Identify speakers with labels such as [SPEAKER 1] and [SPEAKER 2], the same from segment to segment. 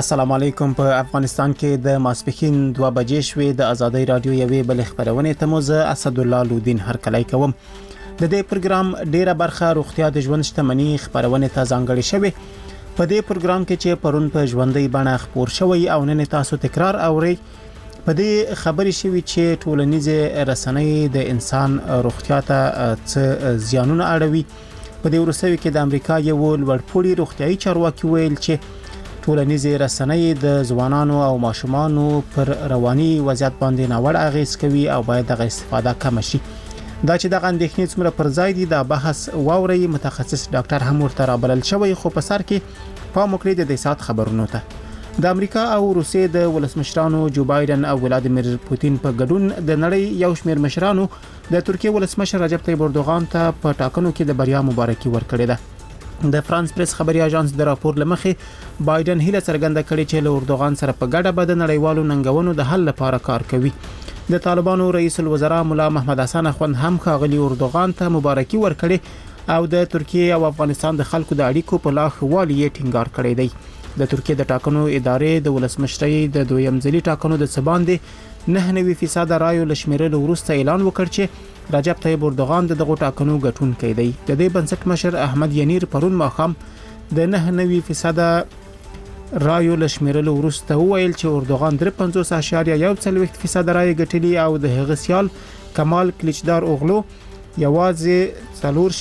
[SPEAKER 1] السلام علیکم. په افغانستان کې د ماسپښین 2 بجې شوې د ازادۍ رادیو یوې بل خبرونه ته موزه اسد الله لودین هرکلی کوم. د دې پروګرام ډیره برخه روغتیا د ژوند شتمنۍ خبرونه ته ځانګړې شوې. په دې پروګرام کې چې پرون په ژوندۍ بڼه خبر شوی او نن تاسو تکرار اورئ. په دې خبرې شوی چې ټولنیزه رسنۍ د انسان روغتیا ته څه زیانونه اړوي. په دې ورسوي کې د امریکا یو لوړپوړي روغتيایي چارواکي ویل چې ټولنیزه رسنۍ د ځوانانو او ماشومانو پر رواني وضعیت باندې ناوړ اغیز کوي او باید د استفاده کم شي. دا چې د اندېښنې څومره پر ځای دي د بحث واوري متخصص ډاکټر هم ورته رابلل شوی. خو په سر کې پام وکړئ د دې سات خبرونو ته. د امریکا او روسیې د ولسمشرانو جو بایدن او ولادیمیر پوتین په ګډون د نړۍ یو شمېر مشرانو د ترکیه ولسمشر رجب طیب اردوغان ته په ټاکنو کې د بریا مبارکي ورکړې ده. د فرانس پریس خبري اژانس د راپور لمخې بایدن هیله څرګنده کړې چې له اردوغان سره په ګډه به د نړیوالو ننګونو د حل لپاره کار کوي. د طالبانو رئیس الوزرا مولا محمد حسن اخوند هم ښاغلي اردوغان ته مبارکي ورکړې او د ترکیه او افغانستان د خلکو د اړیکو په لا ښه والي ټینګار کړی دی. د ترکیه د ټاکنو ادارې د ولسمشرۍ د دویم ځلي ټاکنو د سباندې 9% رایو لشمیرلو وروسته اعلان وکړ چې رجب طیب اردوغان دغه ټاکنو ګټونکی دی. د دې بنسټ مشر احمد ینیر پرون ماښام د 9% رایو لشمیرلو وروسته وویل چې اردوغان 53.1% رای ګټلي او د هغه سیال کمال کلیچدار اوغلو یوازې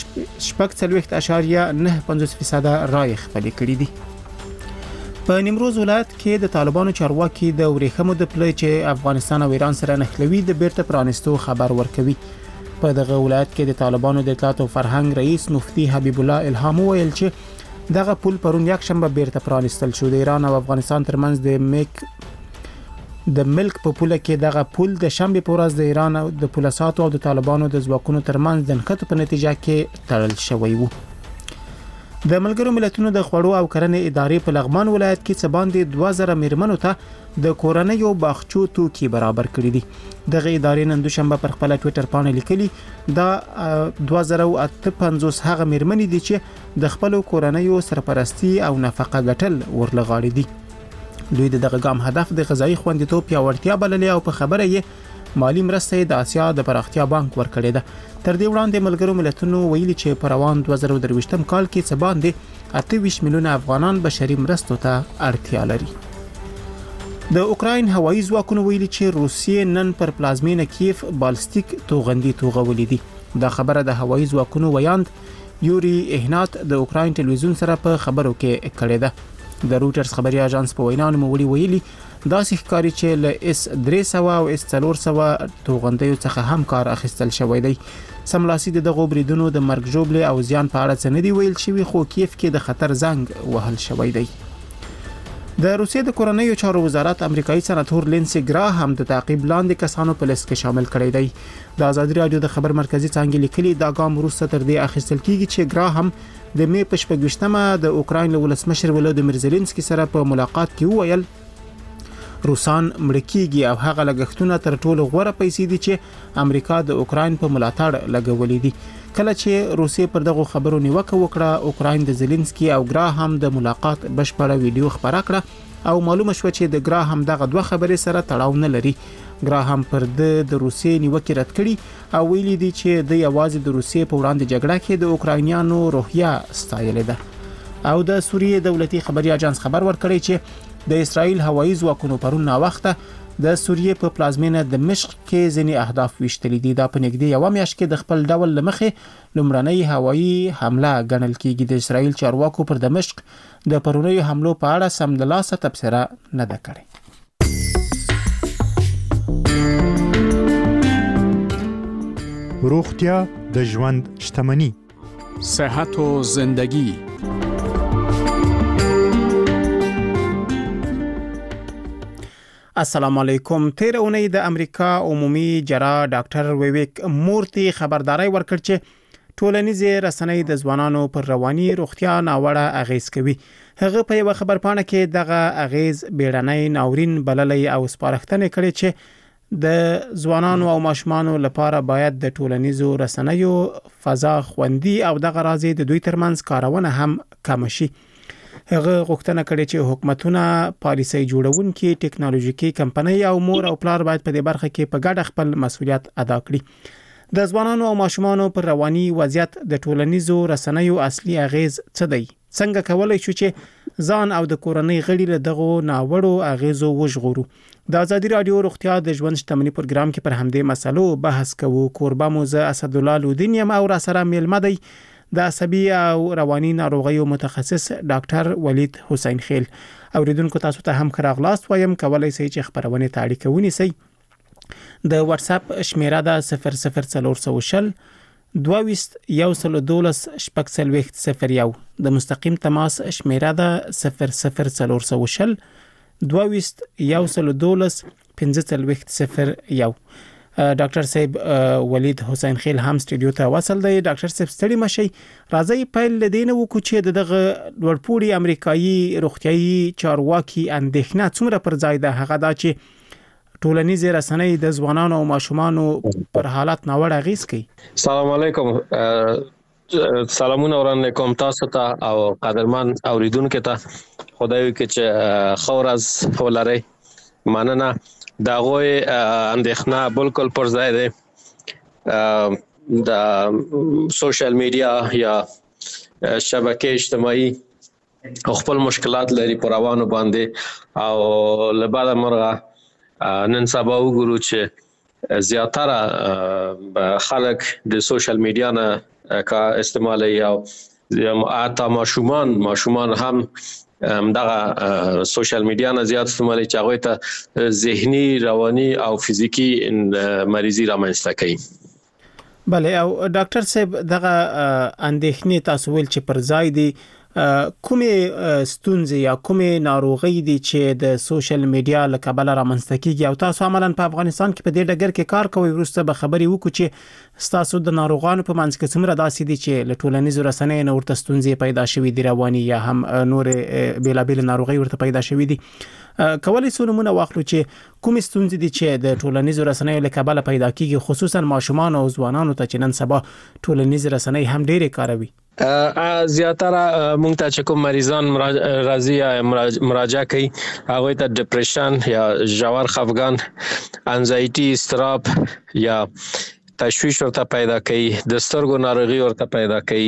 [SPEAKER 1] 4.9% رای خپل کړی دي. په نیمروز ولایت کې د طالبانو چارواکي د ورېښمو د پلې چې افغانستان او ایران سره نښلوي د بیرته پرانستو خبر ورکوي. په دغه ولایت کې د طالبانو د اطلاعات او فرهنګ رئیس مفتی حبیب الله الهام ویل چې دغه پل پرون یک شنبه بیرته پرانستل شو. د ایران او افغانستان ترمنځ د ملک په پوله کې دغه پل د شنبه په ورځ د ایران او د پولیساتو او د طالبانو د ځواکونو ترمنځ د نښتو په نتیجه کې تړل شوی وو. د ملګرو ملتونو د خوړو او کرنې ادارې په لغمان ولایت کې څه باندې 2000 میرمنو ته د کورنیو باغچو توکي برابر کړي دي. دغه ادارې نن دوشنبه پر خپل ټوئیټر باندې لیکلي دا 2058 هغه میرمنې دي چې د خپل کورنیو سرپرستی او نفقه ګټل ورلغاړي دي. دوی دغه ګام هدف د غذایی خوندیتوب پیاوړتیا بللې او په خبره یې مالی مرسته د آسیا د پراختیا بانک ورکړې ده. تر دې وړاندې ملګرو ملتونو ویلي چې په روان 2023م کال کې څه باندې 28 میلیونه افغانان بشري مرستو ته اړتیا لري. د اوکراین هوایي ځواکونو ویلي چې روسیې نن پر پلازمینه کیف بالستیک توغندي توغولې دي. دا خبره د هوایي ځواکونو ویاند یوري اهنات د اوکراین ټلویزیون سره په خبرو کې کړې ده. د روټرز خبري اژانس په وینا نوموړي ویلي دا ښکاري چې له S300 او S400 توغندیو څخه هم کار اخیستل شوی دی. سملاسي دغه بریدونو د مرګ جوړې او زیان په اړه څه نه دی ویل شوی، خو کیف کې د خطر زنګ وهل شوی دی. د روسیې د کورنیو چارو وزارت امریکایي سناتور لینسي ګراهام د تعقیب لاندې کسانو په لیست کې شامل کړی دی. د ازادي رادیو د خبر مرکزی څنګه لیکلي دا ګام وروسته تر دې اخیستل کیږي چې ګراهام د می په 28مه د اوکراین ولسمشر ولادیمیر زيلنسکي سره په ملاقات کې وویل روسان مړکیږي او هغه لګښتونه تر ټولو غوره پیسې دي چې امریکا د اوکراین په ملاتړ لګولې دي. کله چې روسیې پر دغه خبرو نیوکه وکړه، اوکراین د زيلنسکي او ګراهام د ملاقات بشپړه ویډیو خبره کړه او معلومه شو چې د ګراهام دغه دوه خبرې سره تړاو نه لري. ګراهام پر د روسیې نیوکه رد کړي او ویلي دي چې د یوازې د روسیې په وړاندې جګړه کې د اوکراینیانو روحیه ستایلې ده. او د سوریې دولتي خبري اژانس خبر ورکړی چې د اسرائیل هوایي ځواکونو پرون وخته د سوریې په پلازمینه دمشق کې ځینې اهداف وشتلې دي. دا په نږدې یو میاشت کې د خپل ډول لمخې لومړنۍ هوایي حمله ګڼل کېږي. د اسرائیل چارواکو پر دمشق د پرونیو حملو په اړه سمدلاسه تبصره نه ده کړې.
[SPEAKER 2] روغتیا د ژوند شتمني.
[SPEAKER 3] صحت و زندگی.
[SPEAKER 1] السلام علیکم. تیر اونۍ د امریکا عمومي جراح ډاکټر ویویک مورتی خبرداري ورکړ چې ټولنیزه رسنۍ د ځوانانو پر رواني روغتیا ناوړه اغیز کوي. هغه په یو خبرپاڼه کې دغه اغیز بیړنۍ ناورین بللې او سپارښتنه کړې چې د ځوانانو او ماشومانو لپاره باید د ټولنیزو رسنیو فضا خوندي او دغه راځي د دوی ترمنځ کارونه هم کم شي. هغه غوښتنه کړې چې حکومتونه پالیسي جوړونکي ټکنالوژیکي کمپنۍ او مور او پلار باید په دې برخه کې په ګډه خپل مسؤلیت ادا کړي. د ځوانانو او ماشومانو پر رواني وضعیت د ټولنیزو رسنیو اصلي اغیز څه دی؟ څنګه کولای شو چې ځان او د کورنۍ غړي له دغه ناوړو اغیزو وژغورو؟ د ازادي رادیو روغتیا د ژوند شتمنۍ پروګرام کې پر همدې مسلو بحث کوو. کوربه موزه اسد الله لودین یم او را سره میلمه دی د عصبي او رواني ناروغیو متخصص ډاکټر ولید حسین خیل. اوریدونکو تاسو ته هم خراغلاست وایم، کولای شئ چې خبرونه ته اړیکه ونیسئ. د واتس اپ شمیره ده 00420 22 112 001. د مستقیم تماس شمیره ده 00420 22 112 001. ډاکټر صاحب ولید حسین خیل هم سټوډیو ته وصل دی. ډاکټر صاحب ستړي مشي، راځي پیل لدینه وکړو چې دغه لوړپوړي امریکایي روغتيایي چارواکي اندېښنه څومره پر ځای ده. هغه دا چې ټولنیزې رسنۍ د ځوانانو او ماشومانو پر حالت ناوړه اغیز کوي.
[SPEAKER 4] السلام علیکم، سلامونه ورانه کوم تاسو ته او قدرمن اوریدونکو ته. خدای وکړي چې خورز ولري. مننه. دا غوي اندېښنه بالکل پر ځای ده. د سوشل میډیا یا شبکې اجتماعي خپل مشکلات لري پر روانو باندې او لباده مرغه نن سبا وګورو چې زیاتره خلک د سوشل میډیا نه کا استعمالي او اته ماشومان هم دغه سوشل میډیا نه زیات استعمالي چې هغه ته ذهني، رواني او فزیکی مریضي رامنځته کوي.
[SPEAKER 1] بله، او ډاکټر صاحب دغه اندېښنې تاسو ول چې پر ځای دي، کومه ستونزې یا کومه ناروغي دي چې د سوشل میډیا له کبله رامنځته کیږي او تاسو عملاً په افغانستان کې په دې ډګر کې کار کوئ؟ ورسته به خبري وکړو چې تاسو د ناروغانو په منځ کې څومره داسې دي چې له ټولنیزو رسنیو نه ورته ستونزې پیدا شوې دي، رواني یا هم نور بیلابیل ناروغي ورته پیدا شوې دي. کولای شو نمونه واخلو چې کومې ستونزې دي چې د ټولنیزو رسنیو له کبله پیدا کیږي، خصوصا ماشومان او ځوانانو ته چې نن سبا ټولنیزې رسنۍ هم ډېرې کاروي.
[SPEAKER 4] زیاتره مونږ ته چې کوم مریضان راځي یا مراجعه کوي هغه ته ډیپریشن یا ژور خفګان، انزایټي، اضطراب یا تشویش ورته پیدا کوي، د سترګو ناروغي ورته پیدا کوي،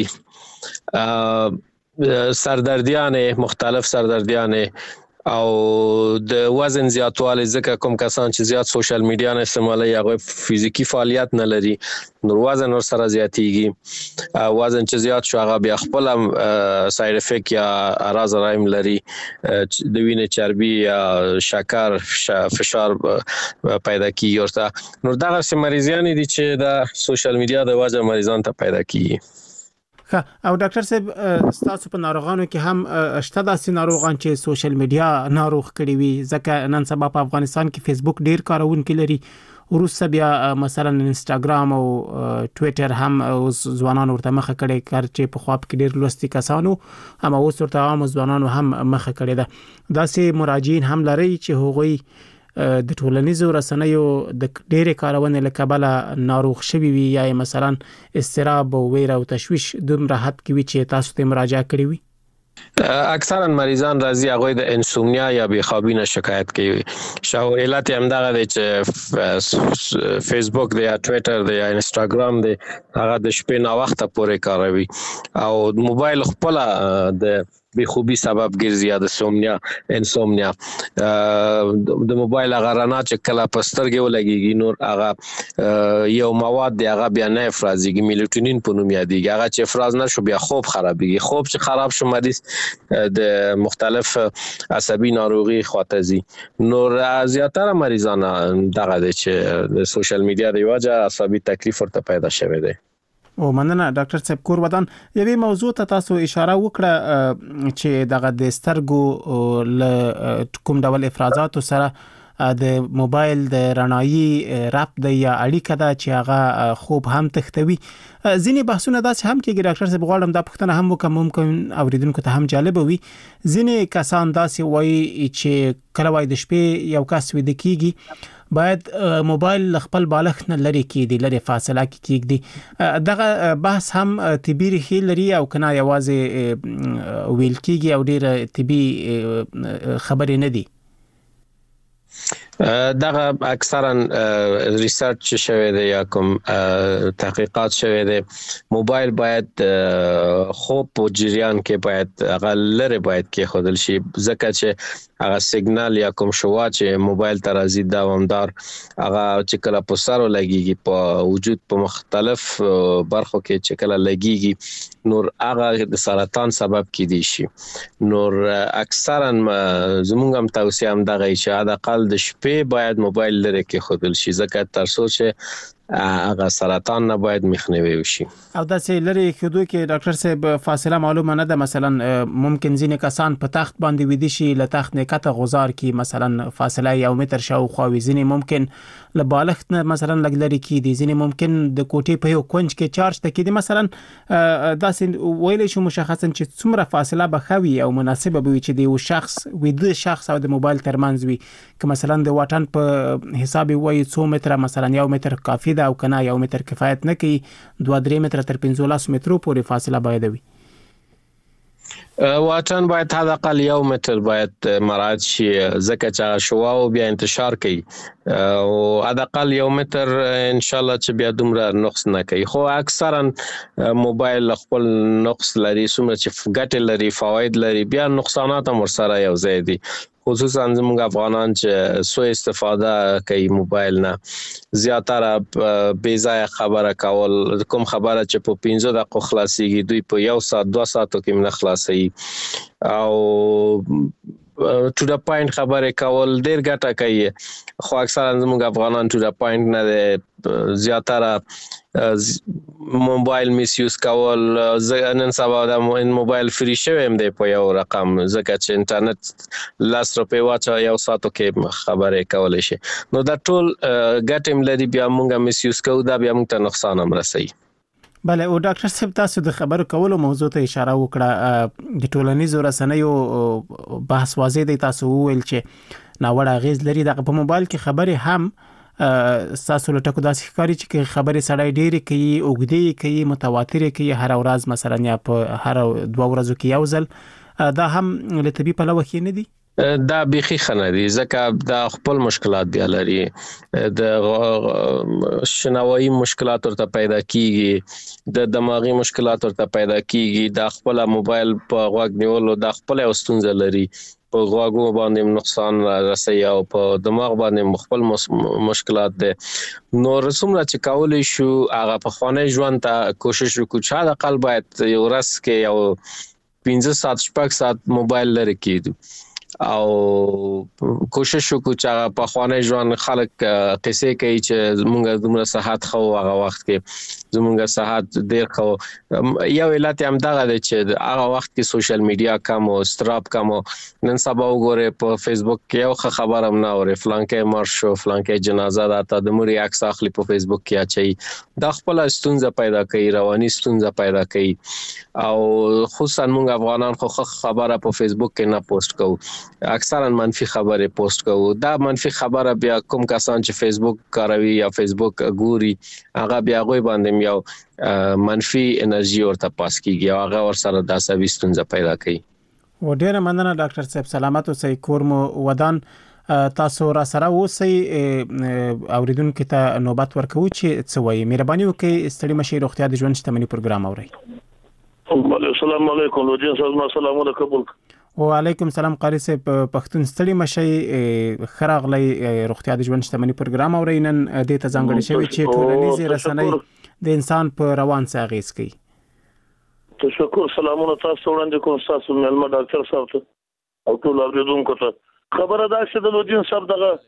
[SPEAKER 4] سردردیانې، مختلف سردردیانې او د وزن زیاتوالی. ځکه کوم کسان چې زیات سوشل میډیا نه استعمالوي هغه فزیکی فعالیت نه لري، نور وزن ور سره زیاتیږي. وزن چې زیات شو هغه بیا خپل ساید افیکټ یا اعراض رایم لري، د وینې چربي یا شکر، فشار پیدا کیږي ورته. نور دغه مریضان دي چې د سوشل میډیا د وجه مریضان ته پیدا کیږي.
[SPEAKER 1] او ډاکټر صاحب تاسو په ناروغانو کې هم شته داسې ناروغان چې سوشل میډیا ناروغ کړي وي؟ ځکه نن سبا په افغانستان کې فیسبوک ډیر کارونکي لري، وروسته بیا مثلا انستګرام او ټوئیټر هم ځوانان ورته مخه کړي، کار چې په خواب کې ډیر لوستي کسانو هم اوس ورته عام ځوانانو هم مخه کړي ده. داسې مراجعین هم لري چې هغوی د ټولنیزو رسنیو د ډېرې کارونې له کبله ناروغ شوي وي یا مثلا اضطراب او ویره او تشویش دومره حد کې وي چې تاسو ته مراجعه کړې وي؟
[SPEAKER 4] اکثرا مریضان راځي هغه د انسومنیا یا بېخوابي نه شکایت کوي. شاو علت هم دغه دی چې فیسبوک دی یا ټوئیټر دی یا انستګرام دی هغه د شپې نه وخت پورې کاروي او موبایل خپل د بخوبي سبب ګرځي یا د انسومنیا. د موبایل هغه رڼا چې کله په سترګې ولګيږي نور هغه یو مواد دی هغه بیا نه افرازيږي، میلاتونین په نوم یادېږي. هغه چې افراز نشو بیا خوب خرابېږي. خوب چې خراب شو مریض د مختلف عصبي ناروغي خاطرزي. نور زیاتره مریضان دغه د چې د سوشل میډیا دی وجه عصبي تکلیف ورته پیدا شوی دی.
[SPEAKER 1] او مننه ډاکټر صاحب. کور ودان یوې موضوع ته تاسو اشاره وکړه چې دغه د سترګو له کوم ډول افرازاتو سره د موبایل د رڼایي رابط د یا اړیکه ده چې هغه خوب هم تختوي. ځینې بحثونه داسې هم کېږي ډاکټر صاحب، غواړم دا پوښتنه هم وکړم، ممکن اوریدونکو ته هم جالب وي. ځینې کسان داسې وایي چې کله وای د شپې یو کس ویده کیږي باید موبایل خپل بالغ نه لري کیږي لري فاصله کې کیږي دغه بحث هم طبي ریښې لري او کنه یوازې ویل کیږي او ډیره طبي خبرې نه دي
[SPEAKER 4] دغه اکثرا ریسرچ شوی دی یا کوم تحقیقات شوی دی موبایل باید خوب په جریان کې باید هغه لره باید کې خودل شي ځکه چې هغه سیګنال یا کوم شوا چې موبایل ته راځي دوامدار هغه چې کله په سر لګيږي په وجود په مختلف برخو کې چې کله لګيږي نور هغه د سرطان سبب کیدی شي نور اکثرا زموږ هم توصیه هم دغه چې حداقل د شپې باید موبایل لري کې خودل شي ځکه تر څو چې هغه سرطان نه باید مخنیوي وشي
[SPEAKER 1] او دا چې لري کېدو کې ډاکټر صاحب فاصله معلومه نه ده مثلا ممکن ځینې کسان په تخت باندې ویدي شي له تخت نه کته غزار کی مثلا فاصله 1 متر شاوخوا ځینې ممکن له بالغ نه مثلا لګلري کی دي ځینې ممکن د کوټې په یو کونج کې چارج تکې دي مثلا دا چې ویل شو مشخصا چې څومره فاصله بخوي او مناسبه وي چې د یو شخص ویده شخص او د موبایل ترمنځ وي که مثلا د واټن په حساب وي 2 متر مثلا 1 متر کافي ده او کنه 1 متر کفایت نه کوي 2-3 متر تر 15 مترو پورې فاصله باید وي
[SPEAKER 4] واټن باید حداقل 1 متر باید مراعات شي ځکه چې شوا او بیا انتشار کوي او حداقل 1 متر ان شاء الله چې بیا دومره نقص نه کوي خو اکثرا موبایل خپل نقص لري څومره چې ګټه لري فواید لري بیا نقصانات هم سره یو ځای دي خصوصا زموږ افغانان چې سو استفاده کوي موبایل نه زیاتره بې ځای خبره کول کوم خبره چې په 15 دقیقو خلاصيږي دوی په 1 ساعت 2 ساعتو کې نه خلاصي او to the point خبره کول ډیر ګټه کوي خو اکثرا زموږ افغانان to the point نه زیاتره موبایل میس یوز کول نن سبا د موبایل فری شوم دی په یو رقم ځکه چې انټرنیټ لاس روپې واچا یو ساتو کې خبره کولای شي نو دا ټول ګټم لري بیا موږ میس یوز کوو دا بیا موږ ته نقصان هم رسي
[SPEAKER 1] بله او ډاکټر صاحب تاسو د خبرو کولو موضوع ته اشاره وکړه د ټولنیزو رسنیو بحث واضح دی تاسو ویل چې ناوړه اغیز لري د په موبایل کې خبره هم تاسو له ټکو داسې ښکاري چې خبرې سړی ډېرې کوي اوږدې کوي متواترې کوي هر ورځ مثلا یا په هر 2 ورځو کې یو ځل دا هم له طبي پلوه کې نه دي
[SPEAKER 4] دا بيخي خنه دي ځکه دا خپل مشکلات دی لري د شنوایی مشکلات ورته پیدا کیږي د دماغي مشکلات ورته پیدا کیږي د خپل موبایل په غوږ نیولو د خپل اوستونځ لري په غوږو باندې نقصان رسي او په دماغ باندې مختلف مشکلات دي نو رسومره چې کولای شو هغه په خانه ژوند ته کوشش وکړو چې د قلب باید یو ورځ کې یو 15 ساعت 6 ساعت موبایل لري کیدو او کوشش وکړو چې په خانه ژوند خلک قصې کوي چې موږ دومره صحت خو هغه وخت کې زموږ صحت ډیر خو یو علت هم دغه دی چې هغه وخت کې سوشل میډیا کم او استراب کم نن سبا وګوره په فیسبوک کې یو خبر هم نه اوري فلانکې مر شو فلانکې جنازه ده د موري عکس اخلي په فیسبوک کې اچي د خپل ستونزه پیدا کوي رواني ستونزه پیدا کوي او خصوصا موږ افغانان خو خبره په فیسبوک کې نه پوسټ کوو اکثرا منفي خبره پوسټ کوو دا منفي خبره بیا کوم کسان چې فیسبوک کاروي یا فیسبوک ګوري هغه بیا غوي باندې یو منفي انرژي ورته پاس کیږي او هغه ور سره د عصبي ستونزه پیدا کوي
[SPEAKER 1] و ډیره مننه ډاکټر صاحب سلامت اوسئ کور مو ودان تاسو را سره اوسئ اوریدونکو ته نوبت ورکوي چې څه وایي مهرباني وکړئ ستړي مشي روغتیا د ژوند شتمنۍ پروګرام اورئ
[SPEAKER 5] السلام علیکم لوجین صاحب سلامونه قبول
[SPEAKER 1] وعلیکم السلام قاری صاحب پښتون ستړي مشي خراغلی روغتیا د ژوند شتمنۍ پروګرام اورئ نن د ته ځانګړي شوی چې ټولنیز رسنۍ د انسان په روان څه اغیز کوي
[SPEAKER 5] تشکر سلامونه تاسو وړاندې کوم تاسو ملما ډاکټر صاحب ته او ټول اوریدونکو ته خبره ده چې د لوجین صاحب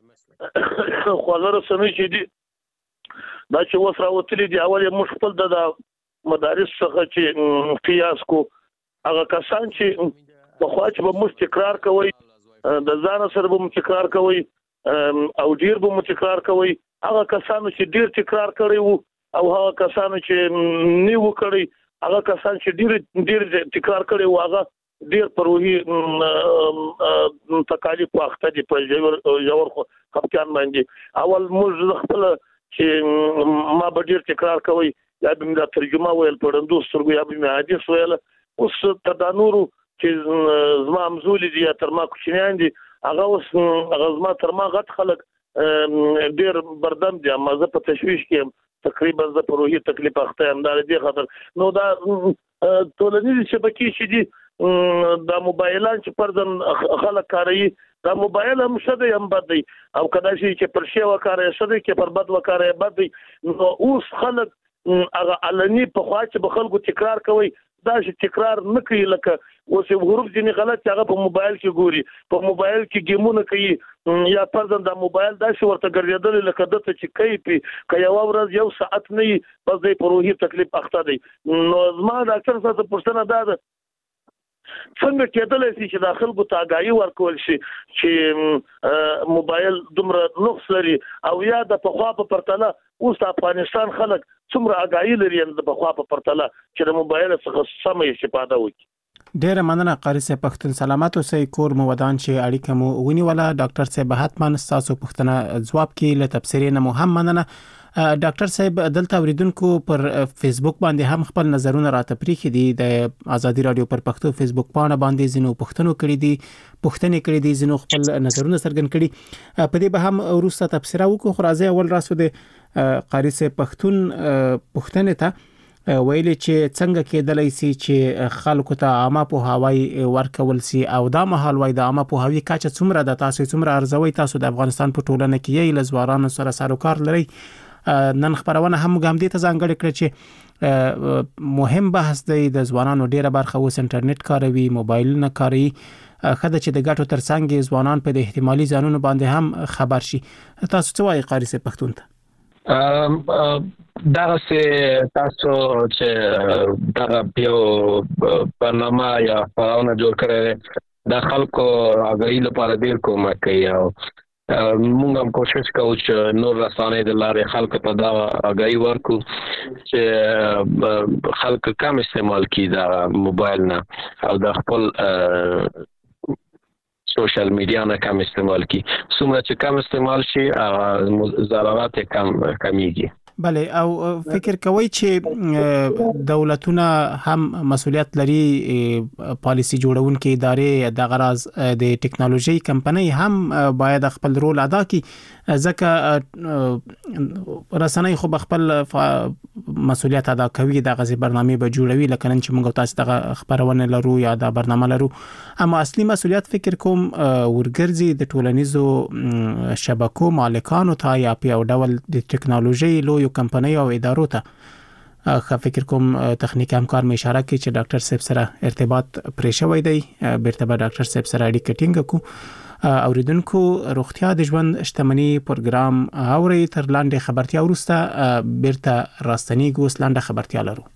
[SPEAKER 5] دغه خواله رسنۍ چې دي دا چې وسره وتلي دي اول یې مشکل د مدارس څخه چې قیاس کو هغه کسان چې په خوا چې به مو تکرار کوي د ځان سره به مو تکرار کوي او ډیر به مو تکرار کوي هغه کسان چې ډیر تکرار کوي او هغه کسان چې نیو کوي هغه کسان چې ډیر تکرار کوي هغه ډیر پروهي تکالیف واخته دي په یو خپکان باندې اول موږ خپل چې ما به ډیر تکرار کوي یا به دا ترجمه ویل پړندو سترګو یا به حدیث ویل اوس تدانورو چې زما مزول دي تر ما کوچنیان دي هغه اوس هغه زما تر ما غټ خلک ډیر بردم دي ما زه په تشويش کې تقریبا زه په روحي تکلیف اخته ام دا دي خاطر نو دا ټولنیز شبکې چې دي دا موبایلان چې پردن خلک کاروي دا موبایل هم شته هم بد دی او کدا چې پر شی وکاره شته کې پر بد وکاره بد دی نو اوس خلک هغه علني په خوا چې بخلکو تکرار کوي دا چې تکرار نه کوي لکه اوس یو غروب ځینې غلط هغه په موبایل کې ګوري په موبایل کې گیمونه کوي یا پردن دا موبایل دا چې ورته ګرځیدل لکه دته چې کوي په یو ورځ یو ساعت نه بس د پروهي تکلیف اخته دی نو زما ډاکټر صاحب پوښتنه ده څنګه کېدلی شي چې د خلکو ته آګاهي ورکول شي چې موبایل دومره نقص لري او یا د پخوا په پرتله اوس افغانستان خلک څومره آګاهي لري د پخوا په پرتله چې د موبایل څخه سمه استفاده وکړي.
[SPEAKER 1] ډیره مننه قاری صاحب پختون سلامات اوسئ کور مو ودان چې اړیکه مو ونیوله ډاکټر صاحب حتمان تاسو پوښتنه ځواب کې له تبصرې نه مو هم مننه. ډاکټر صاحب دلته اوریدونکو پر فیسبوک باندې هم خپل نظرونه راته پریخي دي د ازادي رادیو پر پښتو فیسبوک پاڼه باندې زینو پښتنې کړي دي زینو خپل نظرونه څرګند کړي په دې به هم وروسته تبصره وکړو خو راځي اول راسو د قاری صاحب پښتون پښتنې ته ویلي چې څنګه کېدلای شي چې خلکو ته عامه پوهاوی ورکول شي او دا مهال وای د عامه پوهاوی کچه څومره د تاسو څومره ارزوي تاسو د افغانستان په ټولنه کې یې لزوارانو سره سروکار لري نن خبرونه هم ګامدې ته ځانګړې کړ چې مهم بحث دی د ځوانانو ډیره برخه اوس انټرنیټ کاروي موبایل نه کاروي خدای چې د ګټو ترڅنګ ځوانان په د احتمالي ځانونو باندې هم خبر شي تاسو څه وایي قاری صاحب پښتون ته
[SPEAKER 4] دا سه تاسو چې دا یو برنامه یا فعالونه جوړ کړی د خلکو آگاهی لپاره ډیر کومک کوي او موږ هم کوشش کوو چې نور رسانې د لارې خلکو ته دا آگاهی ورکو چې خلک کم استعمال کړي دا موبایل نه او د خپل سوشل میډیا نه کم استعمال کړي څومره چې کم استعمال شي ضررات کمیږي.
[SPEAKER 1] بله او فکر کوي چې دولتونه هم مسؤلیت لري پالیسی جوړونکي ادارې د غرض د ټکنالوژي کمپنۍ هم باید خپل رول ادا کړي ځکه رسنۍ خو خپل مسؤلیت ادا کوي د غزي برنامه به جوړوي لکه نن چې موږ تاسو د خبرونه لرو یا د برنامه لرو اما اصلي مسؤلیت فکر کوم ورګرځي د ټولنیزو شبکو مالکانو ته یا په ډول د ټکنالوژي لوی کمپنۍ او ادارو ته فکر کوم تخنیکی همکار مې اشاره کوي چې ډاکټر صاحب سره ارتباط پرې شوی دی بیرته به ډاکټر صاحب سره اړیکه ټینګ کو اوریدونکو روغتیا د ژوند شتمنۍ پروګرام اوري تر لاندې خبرتیا ورسته بیرته راستنی ګوس لاندې خبرتیا لرو.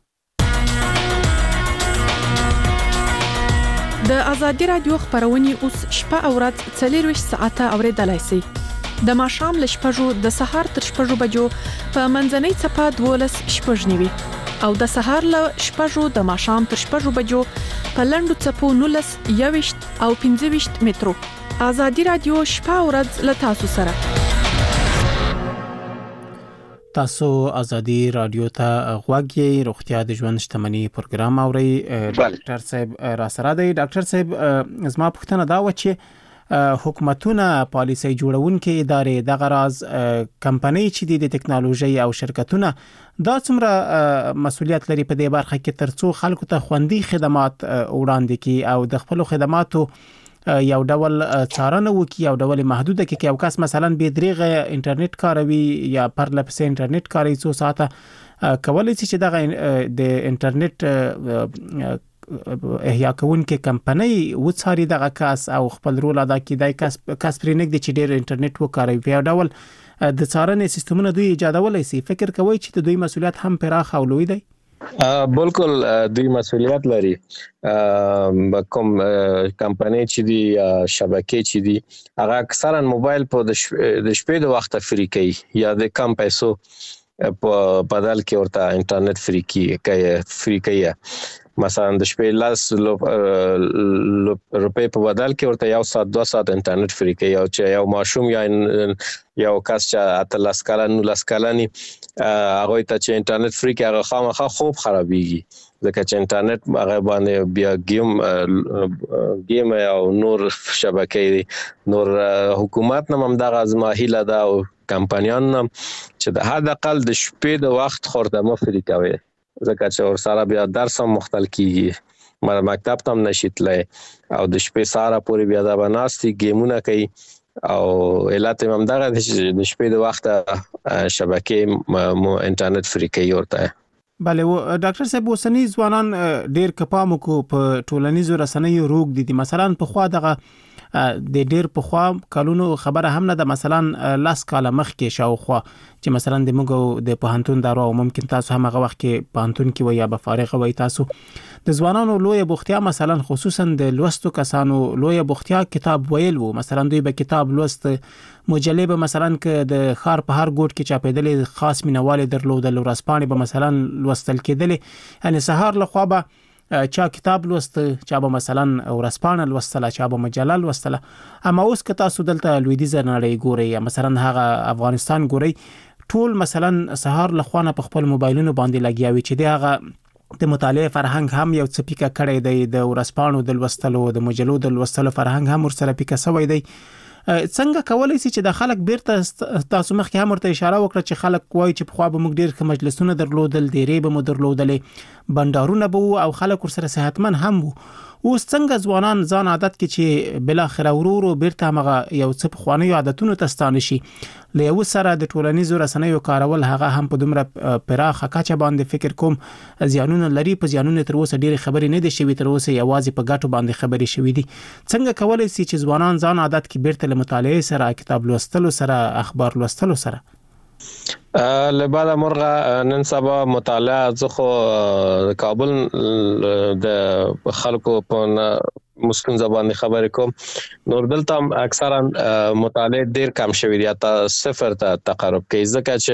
[SPEAKER 6] د ازادي رادیو خبرونه اوس شپه او ورځ 24 ساعته اوریدلای شئ د ماښام ل شپږو د سهار تر شپږو بجو په منځنۍ چپه 12 شپږ نیوي او د سهار ل شپږو د ماښام تر شپږو بجو په لندو چپو 19 21 او 25 مترو ازادي رادیو شپه او ورځ ل تاسو سره.
[SPEAKER 1] تاسو ازادي رادیو ته غوږی روغتیا د ژوند شتمنۍ پروګرام اوري ډاکټر صاحب را سره دی. ډاکټر صاحب زما پوښتنه دا و چې حکومتونه پالیسي جوړونکي ادارې د غرض کمپنۍ چې د ټکنالوژي او شرکتونه دا څومره مسؤلیت لري په دې برخه کې ترڅو خلکو ته خوندي خدمات وړاندې کړي او د خپل خدماتو یو ډول څارنه وکړي او ډول محدوده کړي او کس مثلا به دریغه انټرنیټ کاروي یا پر لپسه انټرنیټ کاروي څو ساعته کولای شي چې د انټرنیټ احیا کوونکې کمپنۍ وڅاري دغه کس او خپل رول ادا کړي د کس پرېنګ د چې ډېر انټرنیټ وکاروي په ډول د څارنې سیستمونه دوی ایجادولای شي. فکر کوي چې د دوی مسؤلیت هم پراخ او لوی دی؟
[SPEAKER 4] بالکل دوی مسؤلیت لري کوم کمپنۍ چې دی شبکې چې دی هغه اکثرا موبایل په د شپې د وخت فری کوي یا د کم پیسو په بدل کې ورته انټرنیټ فری کوي مثلا د شپې لاس روپے په بدل کې ورته 1 ساعت 2 ساعت انټرنیټ فری کوي او چې یو ماشوم یا یو کس چې 13 کلن 19 کلن هغه ته چې انټرنیټ فری کې هغه خامخا خوب خرابيږي ځکه چې انټرنیټ هغه باندې بیا گیم او نور شبکې نور حکومت نم دغه ازمایله دا او کمپانیان نم چې د حد اقل د شپې د وخت خورده فری کوي ځکه چې ور سره بیا درس هم مختلف کیږي مکتب ته هم نشیتلې او د شپې ساره پورې بیا دا بناستي گیمونه کوي او علت هم دغه د شپې د وخت شبکې انټرنیټ فری کوي ورته
[SPEAKER 1] بله ډاکټر صاحب وسنی ځوانان ډیر کپامو کو په ټولنیزو رسنیو روغ دي مثلا په خوا دغه د ډیر په خوا کلونو خبره هم نه ده مثلا لاس کاله مخ کې شاوخوا چې مثلا د موږ د پوهنتون دارو ممکن تاسو هم هغه وخت کې پوهنتون کې وي یا به فارغ وي تاسو د ځوانانو لوی بوختیا مثلا خصوصا د لوستو کسانو لوی بوختیا کتاب ویل وو مثلا دوی به کتاب لوست مجلې به مثلا ک د خار په هر ګوټ کې چاپېدلې خاص مینوال درلودل ورسپانې به مثلا لوستل کېدلې یعنی سهار لخوا به چا کتاب لوست چا به مثلا ورسپانه لوستله چا به مجله لوستله اما اوس که تاسو دلته لویدیځ نړۍ ګورئ یا مثلا هغه افغانستان ګورئ ټول مثلا سهار لخوانه په خپل موبایلونو باندې لګیاوي چې دغه د مطالعه فرهنګ هم یو څه پیکه کړی دی د ورسپانو د لوستلو د مجلو د لوستلو فرهنګ هم ورسره پیکه شوی دی څنګه کولای شي چې د خلک بیرته تاسو مخکې هم ورته اشاره وکړه چې خلک وایي چې په خوا به موږ ډیر مجلسونه درلودل ډیرې به مو درلودلې بندارونه به او خلک ورسره صحتمن هم وو اوس څنګه ځوانان ځان عادت کې چې بل اخر ورو بیرته مغه یو څه په خواني عادتونو تستانه شي له یو سره د ټولنیزو رسنیو کارول هغه هم په دومره پراخه کچه باندې فکر کوم زیانونه لري په زیانونه تر اوسه ډېر خبرې نه دي شوي تر اوسه یوازې په ګټو باندې خبرې شوي دي څنګه کولای شي چې ځوانان ځان عادت کې بیرته مطالعه سره کتاب لوستلو سره اخبار لوستلو سره
[SPEAKER 4] لباده مرغه نن سبا مطالعه زخه کابل د خلکو په مسلم زبان خبرې کوم نور دلته اکثرا مطالعه ډیر کم شوی دی تا صفر ته تقرب کوي ځکه چې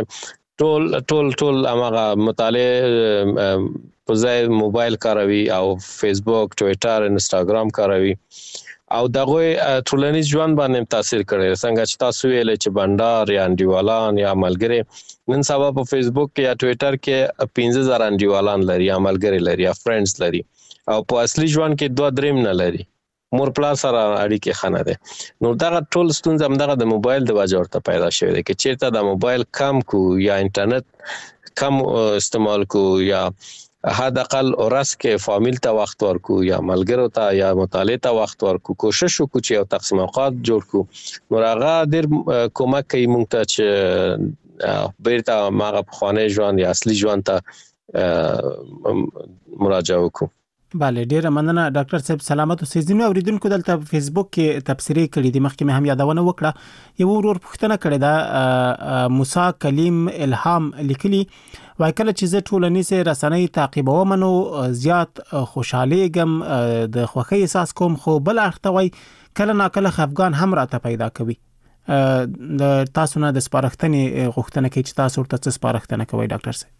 [SPEAKER 4] ټول هغه مطالعه په ځای موبایل کاروي او فیسبوک ټوئیټر انستګرام کاروي او دغه ټولنیز ژوند باندې تاثیر کړی څنګه چې تاسو ویل چې بندر یا انډیوالان یا ملګری نن سبا په فیسبوک کې یا ټوئیټر کې 15000 انډیوالان لري یا ملګری لري یا فرندز لري او په اصلي ژوند کې 2-3 نه لري مور پلا سره اړیکې خنه ده نو دا ټول ستونزې هم د موبایل د وجه ورته پیدا شوې ده چې چیرته د موبایل کم کو یا انټرنیټ کم استعمال کو یا حد اقل اورس کې فامیل ته وخت ورکو یا ملګرو ته یا مطالعه ته وخت ورکو کوشش وکړو چې یو تقسیم اوقات جوړ کو نو هغه ډېر کومک کوي موږ ته چې بیرته ماغه خوانه ژوند یا اصلي ژوند ته مراجعه وکړو
[SPEAKER 1] بله ډیره مننه ډاکټر صاحب سلامت اوسئ ځینو اوریدونکو دلته فیسبوک کې تبصرې کړې دي مخکې مې هم یادونه وکړه یو ورور پوښتنه کړې ده موسی کلیم الهام لیکلي وای کله چې زه ټولنیزه رسنۍ تعقیبوم نو زیات خوشالېږم د خوښۍ احساس کوم خو بل اړخ کله ناکله خفګان هم راته پیدا کوي د تاسو نه د سپارښتنې غوښتنه کوي چې تاسو ورته سپارښتنه کوي ډاکټر صاحب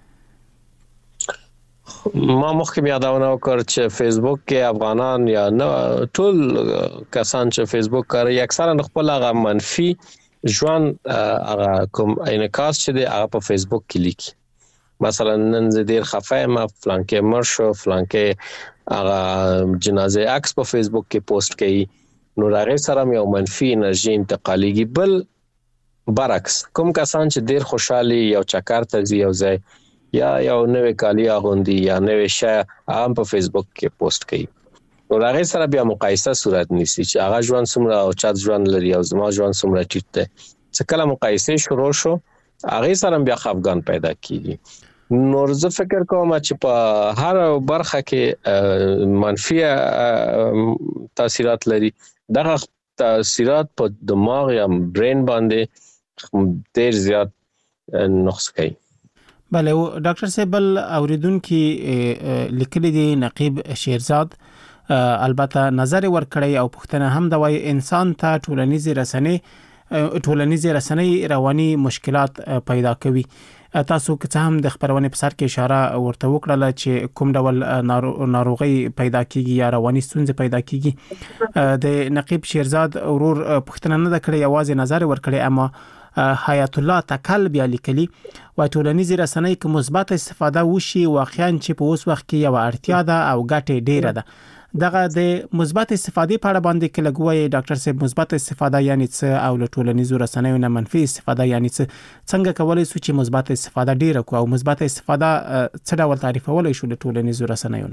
[SPEAKER 4] ما مخکې یادونه وکړ چې فیسبوک کې افغانان یا ټول کسان چې فیسبوک کوي اکثرا خپل هغه منفي ژوند هغه کوم انعکاس چې دی هغه په فیسبوک کې لیکي مثلا نن زه ډیر خفه یم فلانکه مرشو فلانکه هغه جنازه عکس په فیسبوک کې پوسټ کړي نو هغه سره یو منفي انرژي انتقالېږي بل برعکس کوم کسان چې ډیر خوشحالي یو چکر ته ځي یو ځای یا یو نوې کالی اغوندي یا نوې شی هم په فیسبوک کې پوسټ کړي نو هغه سره بیا مقایسه صورت نیسي چې هغه ژوند څومره او چات ژوند لري او زما ژوند څومره ټیټ دی چې کله مقایسه شروع شو هغه سره بیا خفګان پیدا کیږي نور زه فکر کوم چې په هر برخه کې منفي تاثیرات لري دغه تاثیرات په دماغ یا برین باندې ډیر زیات نقص کوي
[SPEAKER 1] بله ډاکټر صاحب بل اوریدونکو لیکلي دي نقیب شیرزاد البته نظر ورکړی او پوښتنه هم د وای انسان ته ټولنیزه رسنۍ رواني مشکلات پیدا کوي تاسو که څه هم د خبرونه په سر کې اشاره ورته وکړه چې کوم ډول ناروغي پیدا کیږي یا رواني ستونزې پیدا کیږي د نقیب شیرزاد ورور پښتنه نه د کړې आवाज نظر ور کړې اما حیات الله تکل بیا لیکلي و ټولنیز رسنۍ کې مثبت استفاده وشي واقعا چې په اوس وخت کې یو اړتیا ده او ګټه ډیره ده دغه د مثبت استفادې په اړه باندې کې لګوي ډاکټر صاحب مثبت استفاده یعنی څه او له ټولنیزو رسنیو نه منفي استفاده یعنی څنګه کولای شو چې مثبت استفاده ډیره کو او مثبت استفاده څه ډول تعریفولای شو له ټولنیزو رسنیو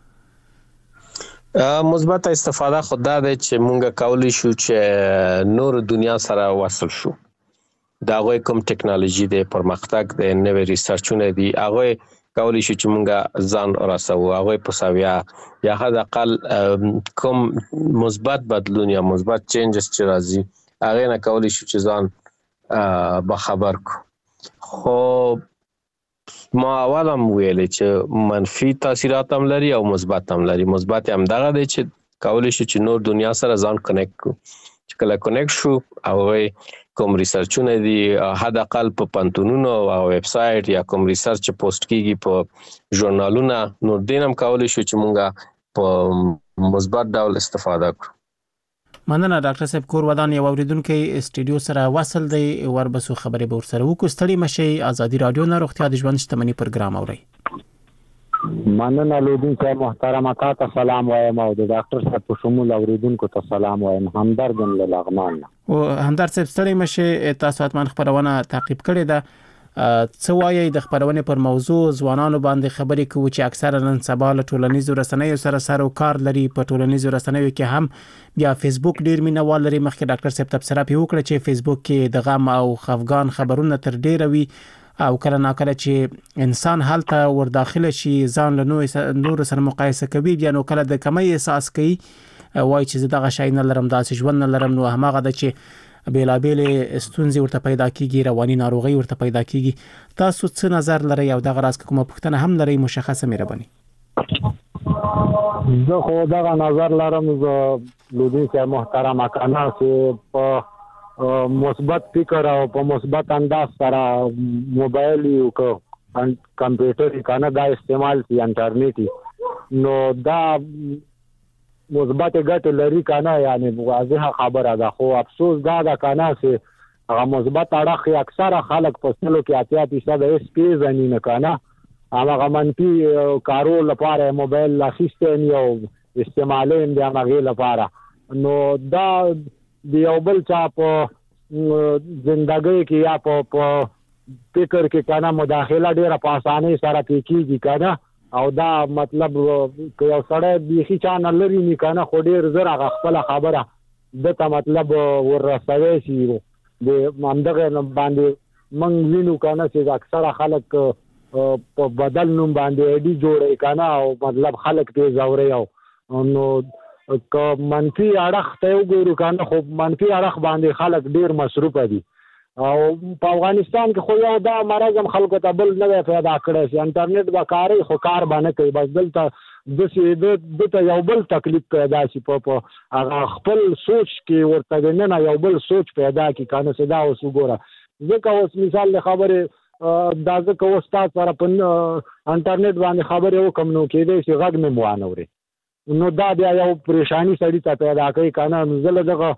[SPEAKER 1] نه
[SPEAKER 4] مثبت استفاده خود ده چې مونږ کولای شو چې نور دنیا سره وصل شو دا غوي کوم ټکنالوژي د پرمختګ د نوې ریسرچونه دي هغه کولی شي چې مونږه ځان راسو هغه په ساویا یا حد اقل کوم مثبت بدلون یا مثبت چینجز چې راځي هغه نه کولی شي چې ځان به خبر کو خو ما اولم ویلې چې منفي تاثیرات هم لري او مثبت هم لري مثبت هم دغه دی چې کولی شي چې نور دنیا سره ځان کنیکټ کو چې کله کنیکټ شو او کوم ریسرچونه دي حد اقل په پانتونونو او ویب سټ یا کوم ریسرچ پوسټ کیږي په ژورنالونو نو دینم کولای شو چې مونږه په مثبت ډول استفاده کړو
[SPEAKER 1] مننه ډاکټر صاحب کور ودان یو اوریدونکو استډیو سره وصل دی وربسو خبرې به ورسره وکړو ستړي مشي ازادي رادیو نه روغتیا د ژوند شتمنۍ پروګرام اوري
[SPEAKER 7] مننه لودونکو محترم ته سلام وایم او د ډاکټر صاحب په شمول اوریدونکو ته سلام وایم همدرد له لغمان
[SPEAKER 1] او همدرد صاحب ستړي مشه تاسو اتمن خبرونه تعقیب کړی ده څه وایي د خبرونه پر موضوع ځوانانو باندې خبرې کوي چې اکثره نن سبا له ټولنیزو رسنیو سره کار لري په ټولنیزو رسنیو کې هم بیا فیسبوک ډیر مینوال لري مخکې ډاکټر صاحب تبصره پی وکړه چې فیسبوک کې د غم او خفګان خبرونه تر ډیره وي او کله ناکله چې انسان حالته ور داخله شي ځان له نور سره مقایسه کوي بیا نو کله د کمی احساس کوي وای چې دغه شای نه لرم داسې ژوند نه لرم نو هماغه د چې بیلابل ستونزې ورته پیدا کیږي رواني ناروغي ورته پیدا کیږي تاسو څه نظر لرئ او دغه راز کومه پوښتنه هم لرئ مشخصه مهرباني
[SPEAKER 7] زه خو دغه نظر لرم لودونکو محترم کنه چې په مثبت فکر او په مثبت انداز سره موبایل یو کمپیوټر کنه دا استعمال کی انټرنیټ نو دا مثبت ګټه لري کنه یعنی واضحه خبره ده خو افسوس دا کنه چې هغه مثبت اړه اکثره خلک په سلو کې 80% اس پی زنی نه کنه هغه منفي کارو لپاره موبایل اخیستل یو استعمالین دی هغه لپاره نو دا د یو بل چا په ژوندۍ کې یا په فکر کې کنه مداخله ډیره په اسانۍ سره کیږي کنه او دا مطلب که یو سړی بیخي چا نه لري نه کنه خو ډیر زر هغه خپل خبره دته مطلب ورسوي شي د مندغه باندې منګ وینو کنه چې اکثره خلک په بدل نوم باندې ایډي جوړي کنه او مطلب خلک ته زوري او نو که منفي اړخ ته وګورو کنه خو منفي اړخ باندې خلک ډیر مصروف دي او په افغانستان کې خو یو دا مرز هم خلکو ته بل نه پیدا کړی چې انټرنیټ به کاری خو کار باندې کوي بس دلته دته یو بل تکلیف پیدا شي په هغه خپل سوچ کې ورته نه یو بل سوچ پیدا کی کنه صدا اوس وګوره ځکه اوس مثال له خبره دا ځکه اوس تاسو سره په انټرنیټ باندې خبره وکم نو کېدای شي غږ مې موانوري نو دا بیا یو پریشانی سړی ته پیدا کوي کنه زله دغه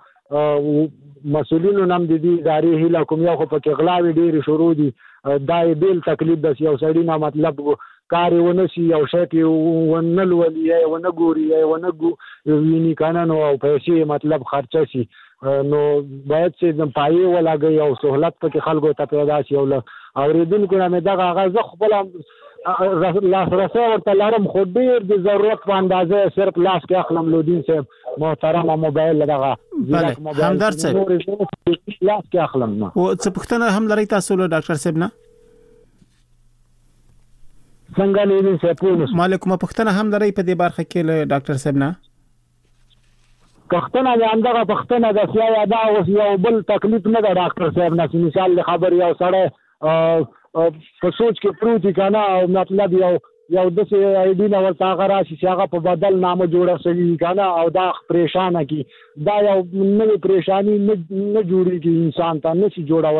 [SPEAKER 7] مسؤلینو نام دي ادارې هله کوم یو خو په غلاوي ډیر شروع دي دا بیل تکلیف د یو سړی نه مطلب کار ونه شي او شي ونه ولي ونه ګوري ونه ویني کنه نو پیسې مطلب خرچه شي نو باید چې پای ولاګي او سہولت په خلکو ته پیدا شي او اوریدونکو نه دغه غزه خپل لاس رسه ورته لرم خو ډیر د ضرورت په اندازه صرف لاس کې اخلم لودین صاحب محترم موبایل دغه
[SPEAKER 1] همدرد صاحب
[SPEAKER 7] لاس کې اخلم نو
[SPEAKER 1] او څه پوښتنه هم لري تاسو له ډاکټر صاحب نه
[SPEAKER 7] څنګه لودین صاحب
[SPEAKER 1] مالکم پوښتنه هم لري په دې برخه کې له ډاکټر صاحب نه
[SPEAKER 7] پښتنه د اندغه پښتنه د سیا دا اوس یو بل تکلیف نه د ډاکټر صاحب نه مثال خبر یو سره په سوچ کې پروتي کنه او مطلب یو د څه ایډي نو ورته غرا چې هغه په بدل نامه جوړه شوی کنه او دا پریشانه کی دا یو نوې پریشانی نه جوړیږي انسان ته نشي جوړولای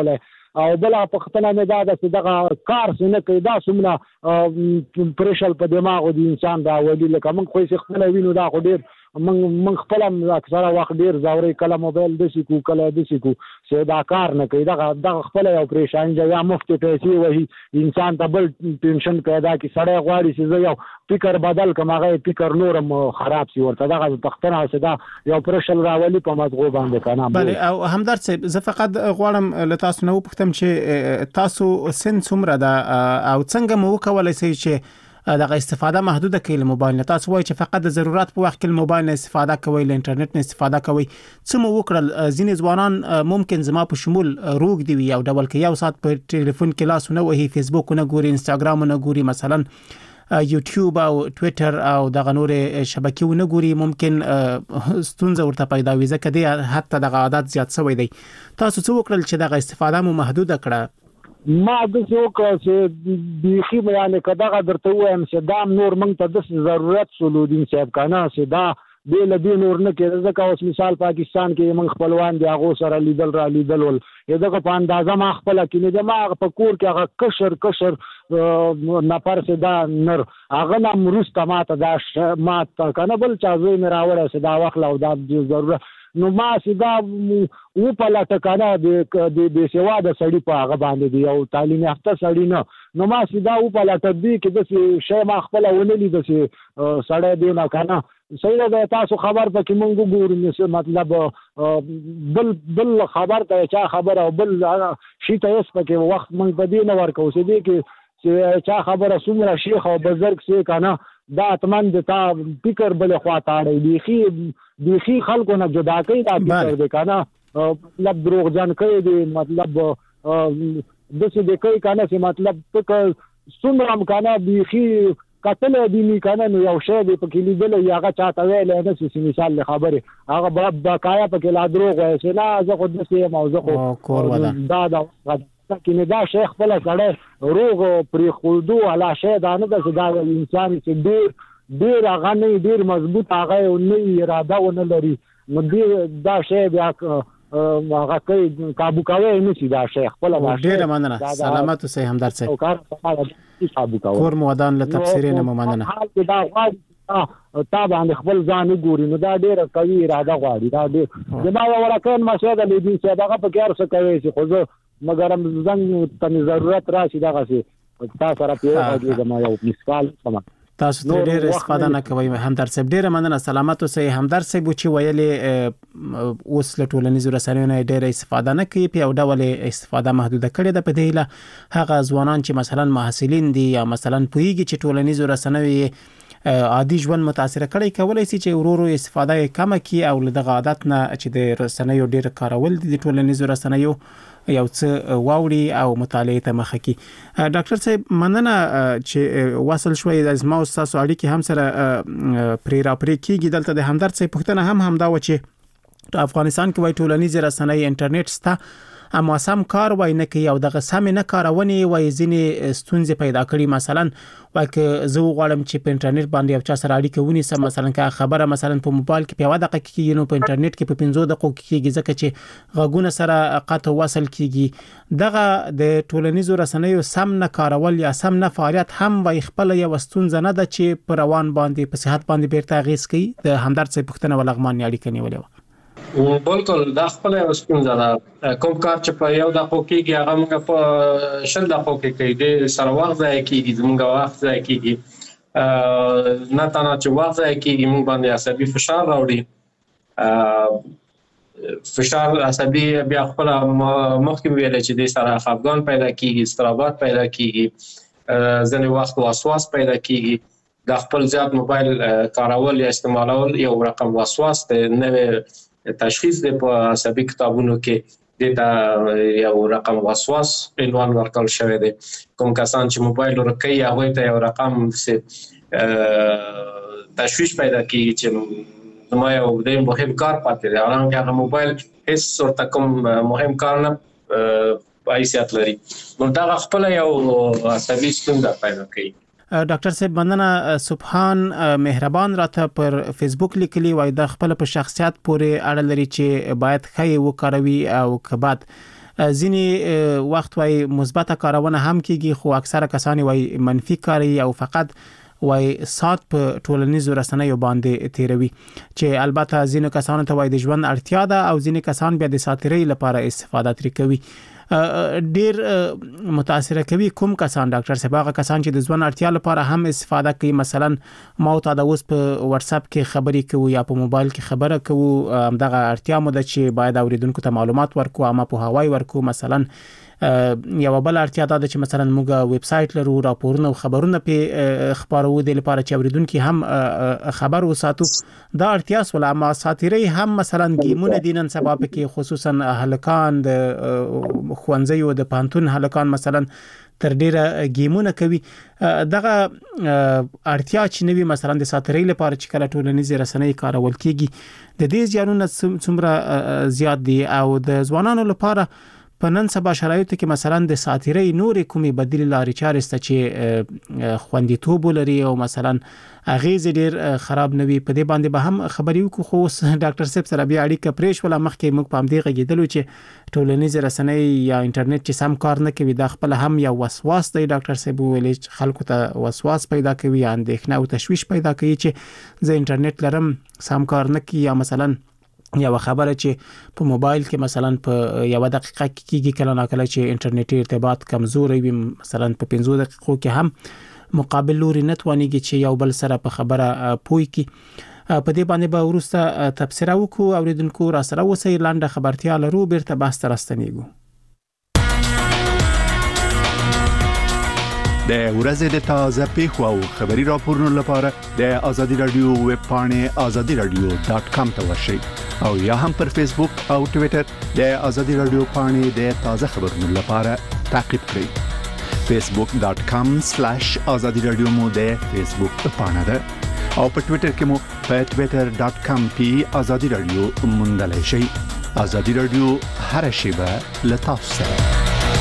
[SPEAKER 7] او بل پختنه مې دا د دغه کار څنګه کوي دا څومره پرشل په دماغ د انسان دا ولي لکه موږ خو خپل وینو دا خو ډیر من خپل اکثره وخت ډیر زوري کله موبایل د شي کو کله د شي کو چې دا کار نه کوي دا خپل یو پریشان دی یا مفت پیسې وهي انسان ته بل ټینشن پیدا کی سړی غواړي چې یو فکر بدل کما غي فکر نورم خراب شي ورته دا تختنه صدا یو پرشل راولي په مزغو باندې کنه
[SPEAKER 1] بله او همدرد صاحب زه فقط غواړم له تاسو نو پوښتم چې تاسو سن څومره ده او څنګه مو کولای شئ چې دغه استفاده محدوده کړئ له موبایل نه تاسو وایي چې فقط د ضرورت په وخت کې موبایل نه استفاده کوئ له انټرنیټ نه استفاده کوئ څه مو وکړل ځینې ځوانان ممکن زما په شمول روغ دی او ډبل کې یو ساعت په ټلیفون کې لاس نه وهي فیسبوک نه ګوري انستګرام نه ګوري مثلا یوټیوب او ټوئیټر او دغه نور شبکې نه ګوري ممکن ستونزه ورته پیدا وي ځکه دی حتی دغه عادت زیات شوی دی تاسو څه وکړل چې دغه استفاده مو محدوده کړه
[SPEAKER 7] ما د څوک چې بيخي بیان کداغه درته وایم چې دا نور موږ ته د ضرورت سولودین صاحب کنه چې دا د لدی نور نه کې ځکه اوس مثال پاکستان کې موږ خپلوان دی هغه سره لیدل ول دغه په اندازه ما خپل کې نه د ما په کور کې هغه کشر نفر چې دا نر هغه نام روسته ماته دا ماته کنه بل چا زوی مې راوړل چې دا وخت او دا ضرورت نو ما سیدا و په لاټه کنه د سیوا د سړی په هغه باندې دی او تعلیم یافته سړی نه نو ما سیدا و په لاټه دی کې د شی ما خپل ونلی د سړی دی نه کنه صحیح ده تاسو خبر پکې مونږ ګورو مطلب بل خبر ته چا خبر او بل شي ته اس پکې وخت مونږ په دې نه ورکو چې دی کې چا خبره څومره شیخ او بزرګ سي کنه دا اتمن د تا فکر بل خوا تاړي دیخي خلکو نه جدا کوي دا فکر دی کنه مطلب دروغ جن کوي دی مطلب د څه دی کوي کنه چې مطلب فکر څومره کنه دیخي قتل دی نه کنه نو یو شی دی په کې لیدل یاغه چاته ویل نه چې مثال له خبره هغه بقایا په کې لا دروغ وایي چې نه زه خو د څه موضوع خو دا کې دا شیخ بل سره روغ پرې خودو علا شی دا نه دا انسان چې ډیر هغه نه ډیر مضبوط هغه نه اراده ونه لري نو دا شی بیا هغه کوي کابو کوي نه شي دا شیخ بل
[SPEAKER 1] ډیر مننه سلامت اوسئ همدرد صاحب کور مودان له تفسیر نه مننه
[SPEAKER 7] دا تا باندې خپل ځان ګوري نو دا ډیر قوي اراده غواړي دا ډیر زما ورکان مشه د لیدي چې دا په کار څه کوي چې خو مګر زنګ ته ضرورت راشي دا غسي تاسو سره پیوځي زما یو مثال سم
[SPEAKER 1] تاسو ته ډیر استفاده نه کوي همدرد صاحب ډیر مننه سلامت اوسئ همدرد صاحب چې ویلې اوس له ټولنیزو رسنیو نه ډیر استفاده نه کوي په یو ډول استفاده محدوده کړې ده په دې له هغه ځوانان چې مثلا محصلین دي یا مثلا پوهیږي چې ټولنیزو رسنیو عادي ژوند متاثر کړي کولای شي چې ورورو استفاده کم کړي او له دغه عادت نه چې د رسنیو ډیر کارول دي د ټولنیزو رسنیو یو څه واوري او مطالعه ته مخه کی ډاکټر صاحب مننه چې وصل شوي د زما او تاسو اړیکې هم سره پرې کیږي دلته د همدرد صاحب پوښتنه هم دا و چې په افغانستان کې وای ټولنیزې رسنۍ انټرنیټ ستا اما سم کار وای نه کوي او دغه سم نه کارونه وای ځینې ستونزې پیدا کړي مثلا وای که زه غواړم چې په انټرنیټ باندې یو چا سره اړیکه ونیسم مثلا که خبره مثلا په موبایل کې په یو دقیقه کې نو په انټرنیټ کې په 15 دقیقو کې کېږي ځکه چې غوګونه سره قطع وصل کیږي دغه د ټولنیزو رسنیو سم نه کارول یا سم نه فعالیت هم وای خپل یو ستونزه نه ده چې پر روان باندې په صحت باندې بیرته غیس کوي د همدرد صاحب پوښتنه ولغمان اړیکه نیولې و
[SPEAKER 4] بالکل دا خپل ستونزه ده کوم کار چې په یو دقیقه کې هغه موږ په شل دقیقو کې کوي د سره وخت ځای کېږي زموږ وخت ځای کېږي نه تنه چې وخت ځای کېږي موږ باندې عصبي فشار راوړي فشار عصبي بیا خپل مخکې ویل چې د سره خفګان پیدا کېږي استرابات پیدا کېږي ځنې وخت وسواس پیدا کېږي د خپل زیات موبایل کارول یا استعمالول یو رقم وسواس دی نوې تشخیص دی په عصبي کتابونو کې د یو رقم وسواس عنوان ورکول شوی دی کوم کسان چې موبایل ورکوي هغه ته یو رقم تشویش پیدا کیږي چې زما یو د مهم کار پاتې دی حالانکه هغه موبایل هیڅ ورته کوم مهم کار نه پایسیات لري نو دا خپل یو عصبي ستونزه پیدا کوي
[SPEAKER 1] ډاکټر صاحب مننه سبحان مهربان راته پر فیسبوک لیکلی وای د خپل په شخصیت پورې اړه لري چې باید خې وکړوي او کبات ځینې وخت وای مثبت کارونه هم کیږي خو اکثره کسان وای منفي کاری او فقط وای سات په ټولنیزو رسنیو باندې تیروي چې البته ځینې کسان ته وای د ژوند اړتیا ده او ځینې کسان بیا د ساتیرۍ لپاره استفاده ترې کوي. ډیر متاثر کوي کوم کسان ډاکټر صاحب هغه کسان چې د ژوند اړتیا لپاره هم استفاده کوي مثلا ما ته د اوس په واتس اپ کې خبرې کوي یا په موبایل کې خبره کوي دغه اړتیا مو ده چې باید اوریدونکو ته معلومات ورکو اما په هواي ورکو مثلا یو بل اړتیا ده چې مثلا موږ ویب سټ لرو راپورونه او خبرونه په خبرو د لپاره چې اوریدونکو هم خبر وساتو دا اړتیا سول اما ساتیري هم مثلا گیمونه دینن سبب کې خصوصا هلکان د خوانځيو د پانتون هلکان مثلا تر ډیره گیمونه کوي دغه اړتیا چې نوی مثلا د ساتیري لپاره چې کله ټولنیزې رسنۍ کارول کیږي د دې ځانونه څومره زیات دي او د ځوانانو لپاره په نن سبا شرایطو کې مثلا د ساتیري نورې کومې بدیل لارې چارې ست چې خوندیتوب لري او مثلا اغیز ډیر خراب نوي په دې باندې به هم خبرې وکړو خو ډاکټر صاحب سره بیا اړیکه پرېښ ولا مخکې موږ په همدې غږیدلو چې ټولنیز رسنۍ یا انټرنیټ چې سم کار نه کوي دا خپل هم یو وسواس دی ډاکټر صاحب ویل خلکو ته وسواس پیدا کوي اندېښنه او تشویش پیدا کوي چې زه انټرنیټ لرم سم کار نه کوي یا مثلا یو خبره چې په موبایل کې مثلا په یو دقیقه کې کله ناکله چې انټرنیټي ارتباط کمزوري وي مثلا په 15 دقیقو کې هم مقابل لوري نتوانيږي چې یو بل سره په خبره پوي کی په دې باندې به ورسته تفسیر وکړو اوریدونکو را سره وسی لاندې خبرتیا لرو بیرته بحث ترستنیږو.
[SPEAKER 2] د ورځې د تازه پیښو او خبري راپورونو لپاره د آزادي رادیو ویب پاڼې azadiradio.com ته ورشئ او یا هم پر فیسبوک او ټوئیټر د آزادي رادیو پاڼې د تازه خبرونو لپاره تعقیب کړئ. facebook.com/azadiradio مو د فیسبوک پاڼه ده او په ټوئیټر کې مو په twitter.com/azadiradio موندلای شئ. آزادي رادیو هر شیبه له تاسو سره.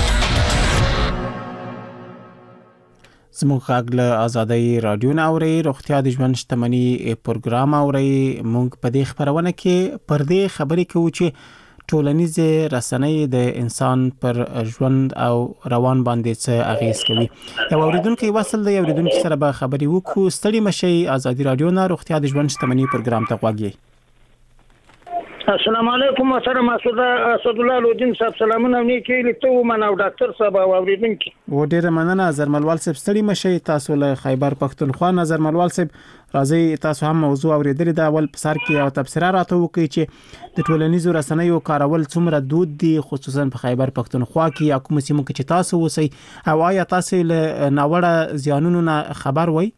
[SPEAKER 1] زموږ غږ له آزادۍ رادیو نه اوري روغتیا د ژوند شتمنۍ پروګرام اوري موږ په دې خبرونه کې پر دې خبرې کوو چې ټولنیزې رسنۍ د انسان پر ژوند او روان باندې څه اغیز کوي. یو اوریدونکو وصل دی اوریدونکو سره به خبرې وکړو ستړي مشي آزادۍ رادیو نه روغتیا د ژوند شتمنۍ پروګرام ته غوږی.
[SPEAKER 5] السلام علیکم سره مسعود اسد الله لودین صاحب سلامونه نیکی لیکته من او ډاکټر صاحب او اوریدونکو
[SPEAKER 1] و ډیره مننه زرملوال صاحب ستړي مشي تاسو له خیبر پختونخوا نظرملوال صاحب راځي تاسو هم موضوع اوریدل دا اول په سر کې او تفسیر راته وکړي چې د ټولنیزو رسنیو کارول څومره دود دي خصوصا په خیبر پختونخوا کې یا کوم سیمو کې چې تاسو وسی او آیا تاسو له ناوړه زیانونو نه خبر وای؟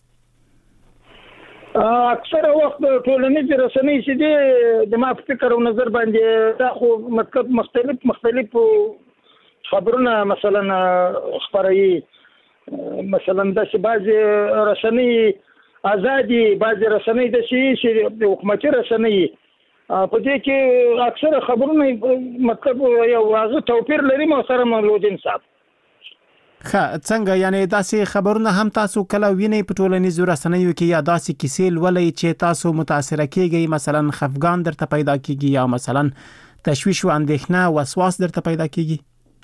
[SPEAKER 5] اکثر وخت ټولنیزې رسنۍ چې دي د ما فکر او نظر باندې دا خو مختلف خبرونه مثلا خبري مثلا د بعضي رسنۍ ازادي بعضي رسنۍ د شي حکومتي رسنۍ په دې کې اکثر خبرونه مطلب یو واضح توپیر لري مو سره مولودین صاحب.
[SPEAKER 1] څنګه یعنی داسې خبرونه هم تاسو کله وینئ په ټولنیزو رسنیو کې یا داسې کیسې لولئ چې تاسو متاثر کیږئ مثلا خفګان درته پیدا کیږي یا مثلا تشویش او اندېښنه وسواس درته پیدا کیږي؟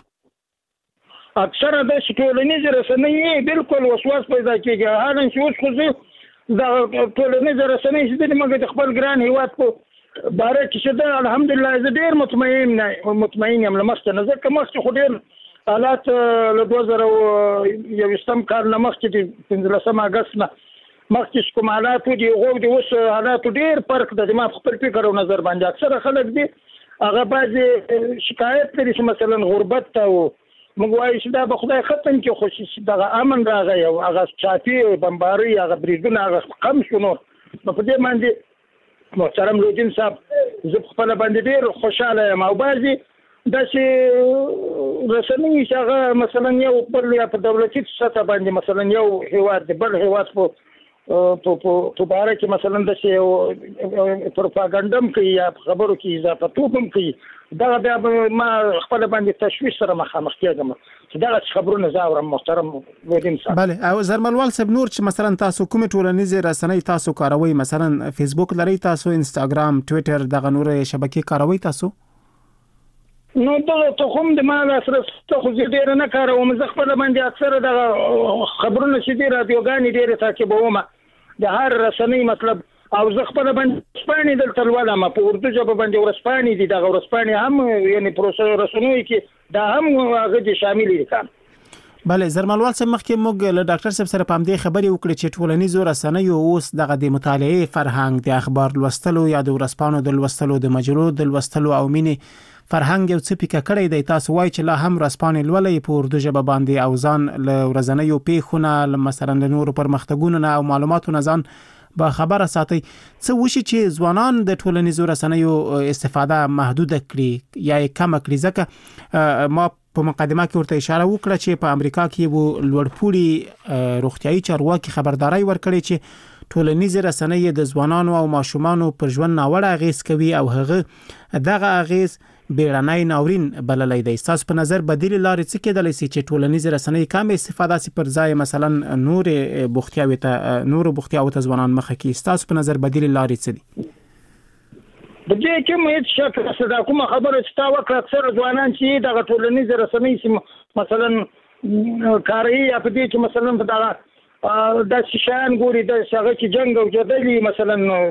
[SPEAKER 5] اکثر د ټولنیزو رسنۍ بالکل وسواس پیدا کیږي حالان چې اوس خو د ټولنیزو رسنۍ چې د موږ د خپل ګران هیواد په باره کې چې الحمدلله زه ډیر مطمئن یم لمخته نظر کوم چې خو ډیر حالات له 2021 کال نه مخکې د 15 اگست نه مخکې کوم حالات دي غو د اوس حالات ډیر فرق د ما خپل فکر او نظر باندې اکثر خلک دي هغه بعضي شکایت لري چې مثلا غربت او موږ وایو چې دا به خدای ختم کې خصوصي دغه امن راغی او هغه چاپی بمباري هغه بریدونه هغه کم شونه په دې باندې محترم لودین صاحب زه خپل باندې ډیر خوشاله یم او بعضي دا چې رسنۍ چې هغه مثلا یو بل یا په دولتي سطح باندې مثلا یو هیواد بل هیواد په باره کې مثلا د شی پروپاګاندا کوي یا خبرو کې اضافه توکم کوي دا بیا ما خپل باندې تشویش سره مخامخ کېږم چې دا خبرونه زاورم محترم ودین صاحب.
[SPEAKER 1] بله او زرملوال صاحب نور چې مثلا تاسو کومه ټولنیزې رسنۍ تاسو کاروي مثلا فیسبوک لري تاسو انستګرام ټوئیټر دغه نور شبکې کاروي تاسو؟
[SPEAKER 8] نو ته کوم د مال اساس ته خو ډیر نه کاروم زه خپل باندې اکثره د خبرونه چې دی رادیوګانې ډیر تعقیبوم د هر رسنۍ مطلب او زه خپل باندې سپانی دلته ولما په اردو ژبه باندې ورسپانی دي د ورسپانی هم یعنی پروسه رسنوي کې دا هم هغه شامل دي کار.
[SPEAKER 1] بله زرملوال صاحب مخکې موږ له ډاکټر صاحب سره پام دې خبرې وکړې چې ټولنیزو رسنیو اوس دغه د مطالعې فرهنګ د اخبار لوستلو یا د ورځپاڼو د لوستلو د مجلو د لوستلو او مینې فرهنګ یو څه پیکه کړی دی. تاسو وایي چې لا هم ورځپاڼې لولئ په اردو ژبه باندې او ځان له ورځنیو پیښو نه مثلا د نورو پرمختګونو نه او معلوماتو نه ځان با خبره ساتي. څه وشي چې ځوانان د ټولنیزو رسنیو استفاده محدود کړي یا کم کړي؟ ځکه ما په مقدمه کې ورته اشاره وکړه چې په امریکا کې وو لوړپوړي روغتيایي چارواکي خبرداري ورکړي چې ټولنیزې رسنۍ د ځوانانو او ماشومانو پر ژوند ناوړه اغیز کوي او هغه دغه اغیز بیړنۍ ناورین بللی دی. تاسو په نظر بدیل لارې څه کېدلی شي چې ټولنیزې رسنۍ کم استفاده سي پر ځای مثلا نور بوختیاوي ته ځوانان مخه کړي؟ تاسو په نظر بدیل لارې څه دي؟
[SPEAKER 8] د دې کې مې شک راځي دا کومه خبره چې تا وکړه اکثر ځوانان چې د ټولنیزې رسنۍ مثلا کاری یا په دې کې مثلا په دا د شان ګوري د څنګه چې جنگ او جدلي مثلا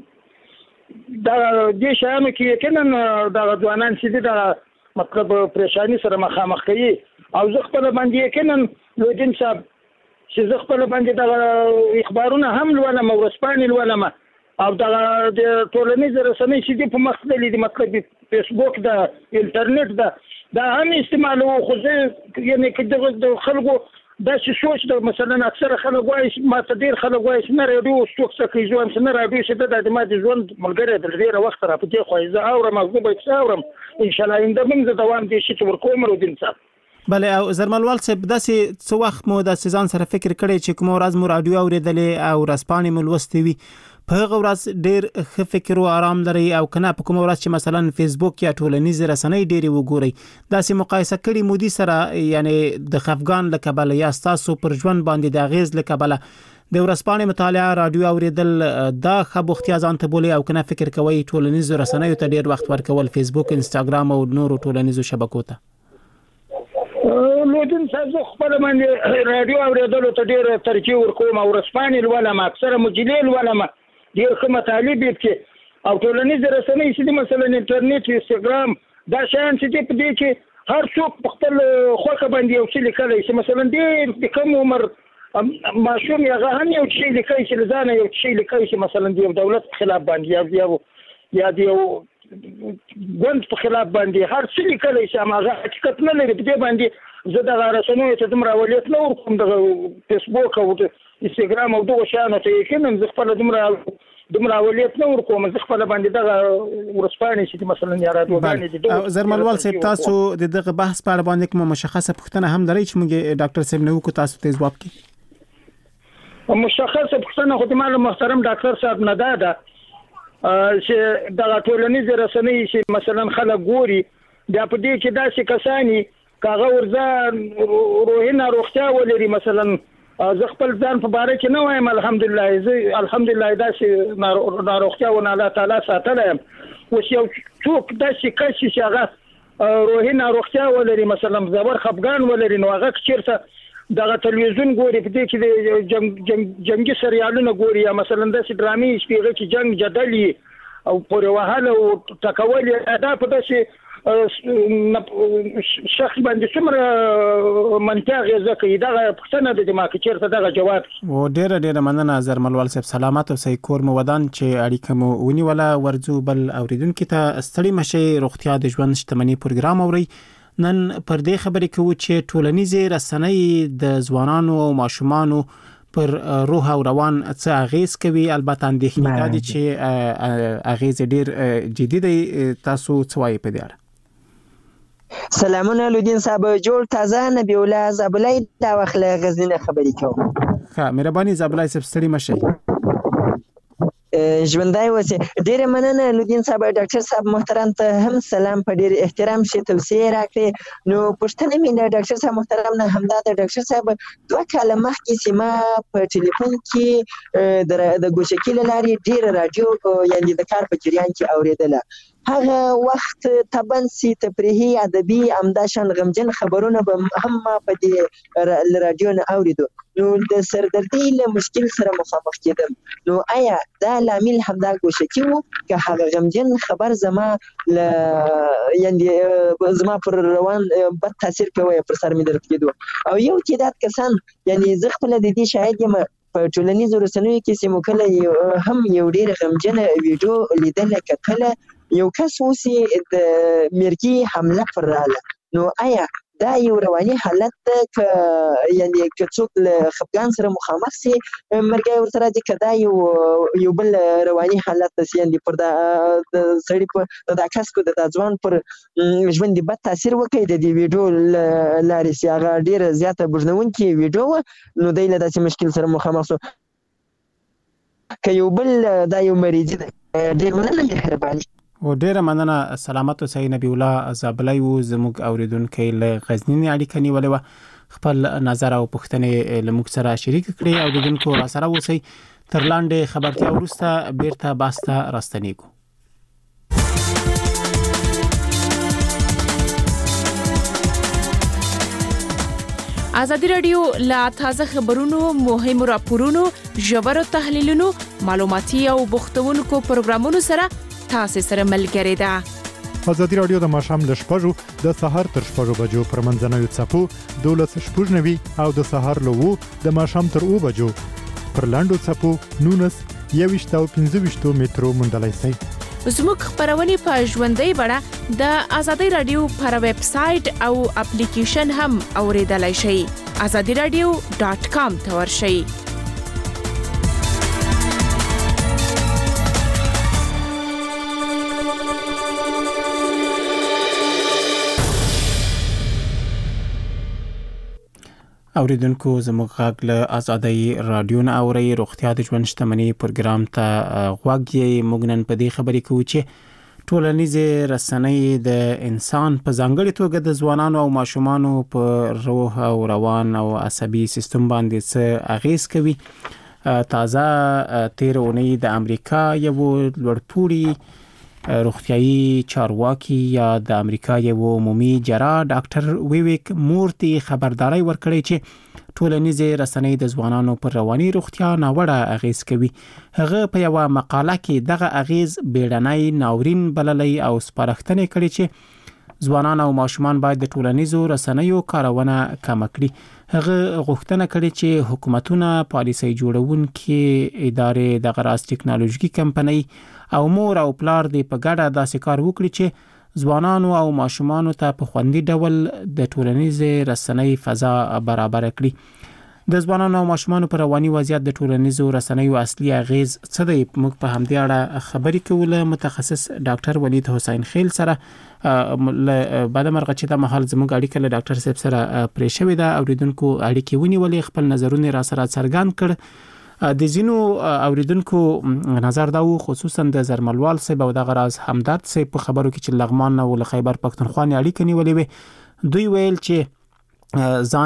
[SPEAKER 8] دا دې شانو کې کنه دا ځوانان چې دا مطلب پریشانی سره مخامخ کوي او زه خپل باندې کنه لوجن صاحب چې زه خپل باندې دا اخبارونه هم ولما ورسپانې ولما او دا د ټولنیزې رسنۍ چې په مختلفي دي مطلب فیسبوک دا انټرنیټ دا هم استعمالو خو زه یعنی کله د خلکو دا چې سوچ د مثلا اکثر خلک وایي ما ته ډیر خلک وایي نه راډیو ستوک څه کوي ځوان څه نه راډیو چې د ما د ژوند ملګری د ډیره وخت را پدې خو زه اورم او زه به اورم ان شاء الله انده موږ دوام دي چې ورکوم رو دین صاحب.
[SPEAKER 1] بله او زرملوال صاحب داسې څه وخت مو د ځان سره فکر کړی چې کوم ورځ مو راډیو اوریدلې او رسپانې مو لوستې وي په هغه ورځ ډیر ښه فکر او آرام لري او کنه په کوم ورځ چې مثلا فیسبوک یا ټولنیزې رسنۍ ډېری وګورئ داسې مقایسه کړي مودي سره یعنی د خفګان له کبله یا تاسو پر ژوند باندې د اغیز له کبله د ورځپاڼې مطالعه راډیو اوریدل دا خبوختیا ځان ته بولي او کنه فکر کوي ټولنیزو رسنیو ته ډیر وخت ورکول فیسبوک انستګرام او نورو ټولنیزو شبکو ته؟
[SPEAKER 8] لودن صاحب خپل باندې راډیو اوریدل ته ډیر ترجیح ورکوم او ورځپاڼې ولما اکثر مجلې ولما ډیر ښه مطالب کې او ټولنیز رسنۍ چې مثلا انټرنیټ انستګرام دا شان چې په دې کې هر څوک خپل خوښه باندې یو څه لیکلی چې مثلا دې د کوم عمر ماشوم یا هم یو څه لیکي چې ځان یو څه لیکي چې مثلا د دولت خلاف باندې یا د ګوند په خلاف باندې هر څه لیکلی چې هغه حقیقت نه لري په دې باندې زه د رسنیو ته دومره اولویت نه ورکوم د فیسبوک او انستګرام او دغه شانو ته یې زه خپل دومره اولویت نه ورکوم زه خپل باندې دغه ورځپاڼې چې مثلا یا راډیوګانې دي.
[SPEAKER 1] زرملوال صاحب تاسو د دغه بحث په اړه باندې کومه مشخصه پوښتنه هم لرئ چې موږ ډاکټر صاحب نو کو تاسو ته ځواب کړئ؟
[SPEAKER 8] مشخصه پوښتنه خو د مال محترم ډاکټر صاحب نه ده چې د ټولنیزې رسنۍ چې مثلا خلک ګوري بیا په دې کې داسې کسانی کاغه ورځ روحي ناروغتیا ولري مثلا زه خپل ځان په باره کې نه وایم الحمدلله داسې ناروغتیا ونه الله تعالی ساتلی یم. اوس یو څوک داسې کس چې هغه روحي ناروغتیا ولري مثلا زبر خفګان ولري نو هغه چېرته دغه تلویزیون ګوري په دې کې د جنگي سریالونه ګوري یا مثلا داسې ډرامې چې چې جنگ جدلي او پورې وهل او ټکول دا په داسې شخص باندې څومره منطق ځکه دا پښتنه د دماغ چیرته دغه جواب
[SPEAKER 1] و ډېر مننه زرملوال صاحب سلامت او صحیح کور مو ودان چې اړیکه مو ونیوله ورځو بل اوریدونکو ته ستړي مشي روغتیا د ژوند شتمنۍ پروګرام اوري نن پر دې خبرې کوو چې ټولنیزې رسنۍ د ځوانانو او ماشومانو پر روح او روان څه اغیز کوي البته اندېښنه دي چې اغیز ډېر جدي دی تاسو څه وایي په دې اړه؟
[SPEAKER 9] سلامونه لودین صاحب جوړ تازه نبی الله زابلای دا وخت له غزنی خبرې کوم.
[SPEAKER 1] ښه مهرباني زابلای صاحب ستړي مشي
[SPEAKER 9] ژوندای اوسئ. ډېره مننه لودین صاحب. ډاکټر صاحب محترم ته هم سلام په ډېر احترام چې توصیه راکړې. نو پوښتنه مې د ډاکټر صاحب محترم نه همدا د ډاکټر صاحب 2 کاله مخکې چې ما په ټلیفون کې د ګوشکې له لارې ډېره راډیو یعنې د کار په جریان کې اورېدله هغه وخت تبن سي تفریحي ادبي امداشان غمجن خبرونه به هم په دې رادیو نه اوریدو نو د سردردي له مشکل سره مخامخ کېدم نو آیا دا لامل همدا ګوشتي وو که هغه غمجن خبر زما یعنی زما پر روان بد تاثیر کوي پر سر مې درد کېدو او یو تعداد کسان یعنی زه خپل د دې شاهد یم په ټولنیزو رسنیو کې چې مو کله هم یو ډېر غمجن ویډیو لیدل کتل یو کس اوسې د مرګي حمله پر رااله نو آیا دا یو رواني حالت ده که یعنی که څوک له خفګان سره مخامخ سي مرګي ورسره دي که دا یو بل رواني حالت ده یعنی پر دا سړي په دا کس کو د ځوان پر ژوند بد تاثیر وکړي د دې ویډیو لارې سي هغه ډیره زیاته بوجنونکې ویډیو نو دی له داسې مشکل سره مخامخ سو که یو بل دا یو مریض ده ډیر مننه مهرباني
[SPEAKER 1] او ډیره مننه سلامت اوسئ نبی الله زابلای و زموږ اوریدونکو له غزنی اړیکه نیولې و خپل نظر او پوښتنې لموږ سره شریک کړي او اوریدونکو را سره اوسئ تر لاندې خبرتیا وروسته بیرته باسته راستنیږو
[SPEAKER 6] ازادي رادیو لا تازه خبرونو مهمو راپورونو ژورو تحلیلونو معلوماتي او بوختونکو پروګرامونو سره تاسو سره ملګری ده
[SPEAKER 10] ازادي رادیو د ماښام ل 6 د سهار تر 6 بجو پر منځنوي څپو 12:00 او د سهار له 2 د ماښام تر 2 بجو پر لاندو څپو 19 او 15 مترو مندلای سي
[SPEAKER 6] زموږ خبرونه په ژوندۍ بڼه د ازادي رادیو پر ویب سټ او اپلیکیشن هم اوریدلای شئ azadiradio.com ته ورشئ
[SPEAKER 1] اوریدونکو زموږ غږ له ازادي رادیو نه اوري روغتیا د ژوند شتمنۍ پروګرام ته غوږ یې موږ نن په دې خبرې کوو چې ټولنیزې رسنۍ د انسان په ځانګړي توګه د ځوانانو او ماشومانو په روح او روان او عصبي سیستم باندې څه اغیز کوي تازه تیر اونۍ د امریکا یو لوړپوړي روغتیايي چارواکي یا د امریکا یو عمومي جراح ډاکټر ویویک مورتي خبرداري ورکړې چې ټولنیزې رسنۍ د ځوانانو پر رواني روغتیا ناوړه اغیز کوي هغه په یو مقاله کې دغه اغیز بیړنۍ ناورین بللې او سپارښتنه کړې چې ځوانان او ماشومان باید د ټولنیزو رسنیو کارونه کم کړي هغه غوښتنه کړې چې حکومتونه پالیسي جوړونکي ادارې د غراس ټکنالوژیکي کمپنۍ او مور او پلار دې په ګډه داسې کار وکړي چې ځوانانو او ماشومانو ته په خوندي ډول د ټولنیزې رسنۍ فضا برابر کړي د ځوانانو او ماشومانو پر رواني وضعیت د ټولنیزو رسنیو اصلي اغیز څه دی موږ په همدې اړه خبرې کوو له متخصص ډاکټر ولید حسین خیل سره بعد مرغه چې د محل زموږ اړیکه له ډاکټر صاحب سره پرې شوې ده اوریدونکو اړیکې ونیولې خپل نظرونه را سره څرګند کړ د زینو اوریدونکو نظر دا و خصوصا د زرملوال صاحب او د غراز همدرد صاحب په خبرو کې چې لغمان او خیبر پختونخوا اړیکې نیولې وي دوی ویل چې ځان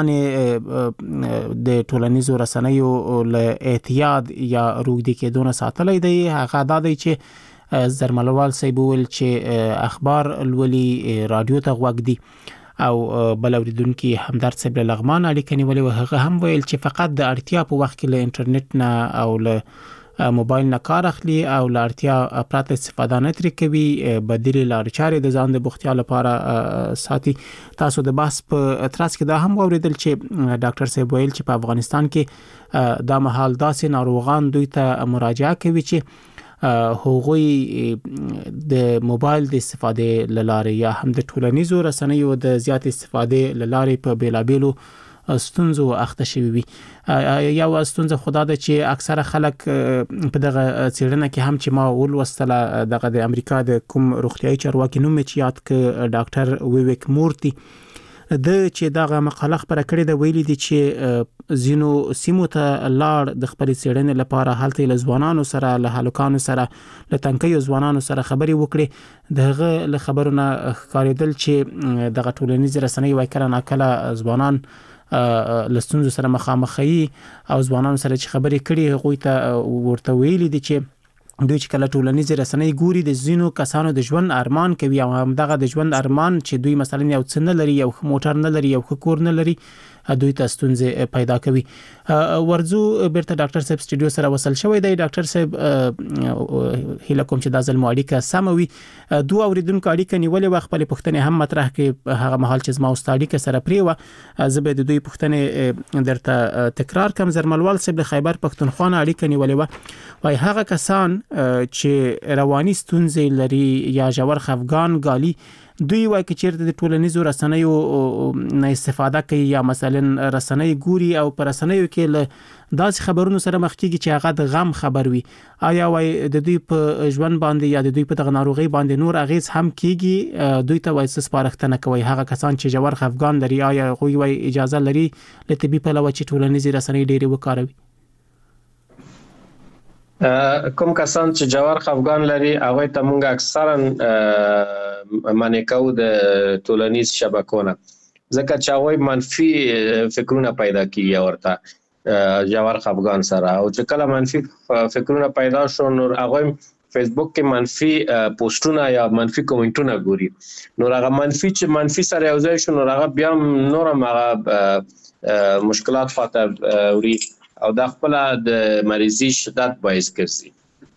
[SPEAKER 1] د ټولنیزو رسنیو له اعتیاد یا روږدي کېدو ساتلې دی هغه دا دی چې زرملوال صاحب ویل چې اخبار لولي رادیو ته غوږ دي او بل اوریدونکو همدرد صاحب لغمان اړیکې نیولې و هغه هم ویل چې فقط د اړتیا په وخت کې له انټرنیټ نه او له موبایل نه کار اخلي او له اړتیا پرته استفاده نه ترې کوي بدیل لارې چارې د ځان د بوختیا لپاره ساتي تاسو د بحث په ترڅ کې دا هم اوریدل چې ډاکټر صاحب ویل چې په افغانستان کې دا مهال داسې ناروغان دوی ته مراجعه کوي چې هغوی د موبایل د استفادې لاره یا هم د ټولنیزو رسنیو د زیات استفادې لاره په بیلابیلو ستونزو اخته شوی وي یا ستونزه خدا ده چې اکثره خلک په دغه څېړنه کې هم چې ما ولوستله دغه د امریکا د کوم روغتیايي چارواکي نوم چې یاد ک ډاکټر ویویک مورتي د چې دغه مقاله خبره کړې ده ویلي دي چې زینو سیمو ته لاړ د خپل څېړنې لپاره حالت له ځوانانو سره له هلکانو سره له تنکیو ځوانانو سره خبري وکړي دغه له خبرونه ښکارېدل چې دغه ټولنیز رسنۍ وای کړه ناکله ځوانان لستونزو سره مخامخ او ځوانانو سره چې خبرې کړي هغه ته ورته ویلي دي چې دوی چې کله ټولنیز رسنۍ ګوري د زینو کسانو د ژوند ارمان کوي او همدغه د ژوند ارمان چې دوی مثلا یو څه نه لري یو موټر نه لري یو کور نه لري دوی ته ستونزې پیدا کوي. ورزو بیرته ډاکټر صاحب سټوډیو سره وصل شوی دی. ډاکټر صاحب هیله کوم چې د ځل اړیکه سموي. دوه اوریدونکو اړیکه نیولې و، خپل پوښتنې هم مطرح کړي. هغه مهال چې زما اړیکه سره پریوه زه به د دوی پوښتنې درته تکرار کوم. زرملوال صاحب د خیبر پښتونخوا اړیکه نیولې و، وايي هغه کسان چې رواني ستونزې لري یا ژور خفګان ګالي دوی وايي چې چیرته د ټولنیزو رسنیو نه استفاده کوي یا مثلا رسنۍ ګوري او پر رسنیو کې له داسې خبرونو سره مخ کیږي چې هغه د غم خبر وي. آیا وايي د دوی په ژوند باندې یا د دوی په دغه ناروغي باندې نور اغیز هم کیږي؟ دوی ته وايي سپارښتنه کوي هغه کسان چې ژور خفګان لري آیا غوي وايي اجازه لري له طبي پلوه چې ټولنیزې رسنۍ ډېرې وکاروي؟
[SPEAKER 4] کوم کسان چې جوار خفګان لري هغه ته موږ اکثرا منع کوو د ټولنیز شبکونه، ځکه چې هغه منفي فکرونه پیدا کوي ورته جوار خفګان سره، او چې کله منفي فکرونه پیدا شو نو هغه فیسبوک کې منفي پوسټونه یا منفي کومنټونه ګوري، نو هغه منفي سره یو ځای شو نو هغه بیا نورم هغه مشکلات خاطر وري او د خپل د مریضي شدت باعث ګرځي.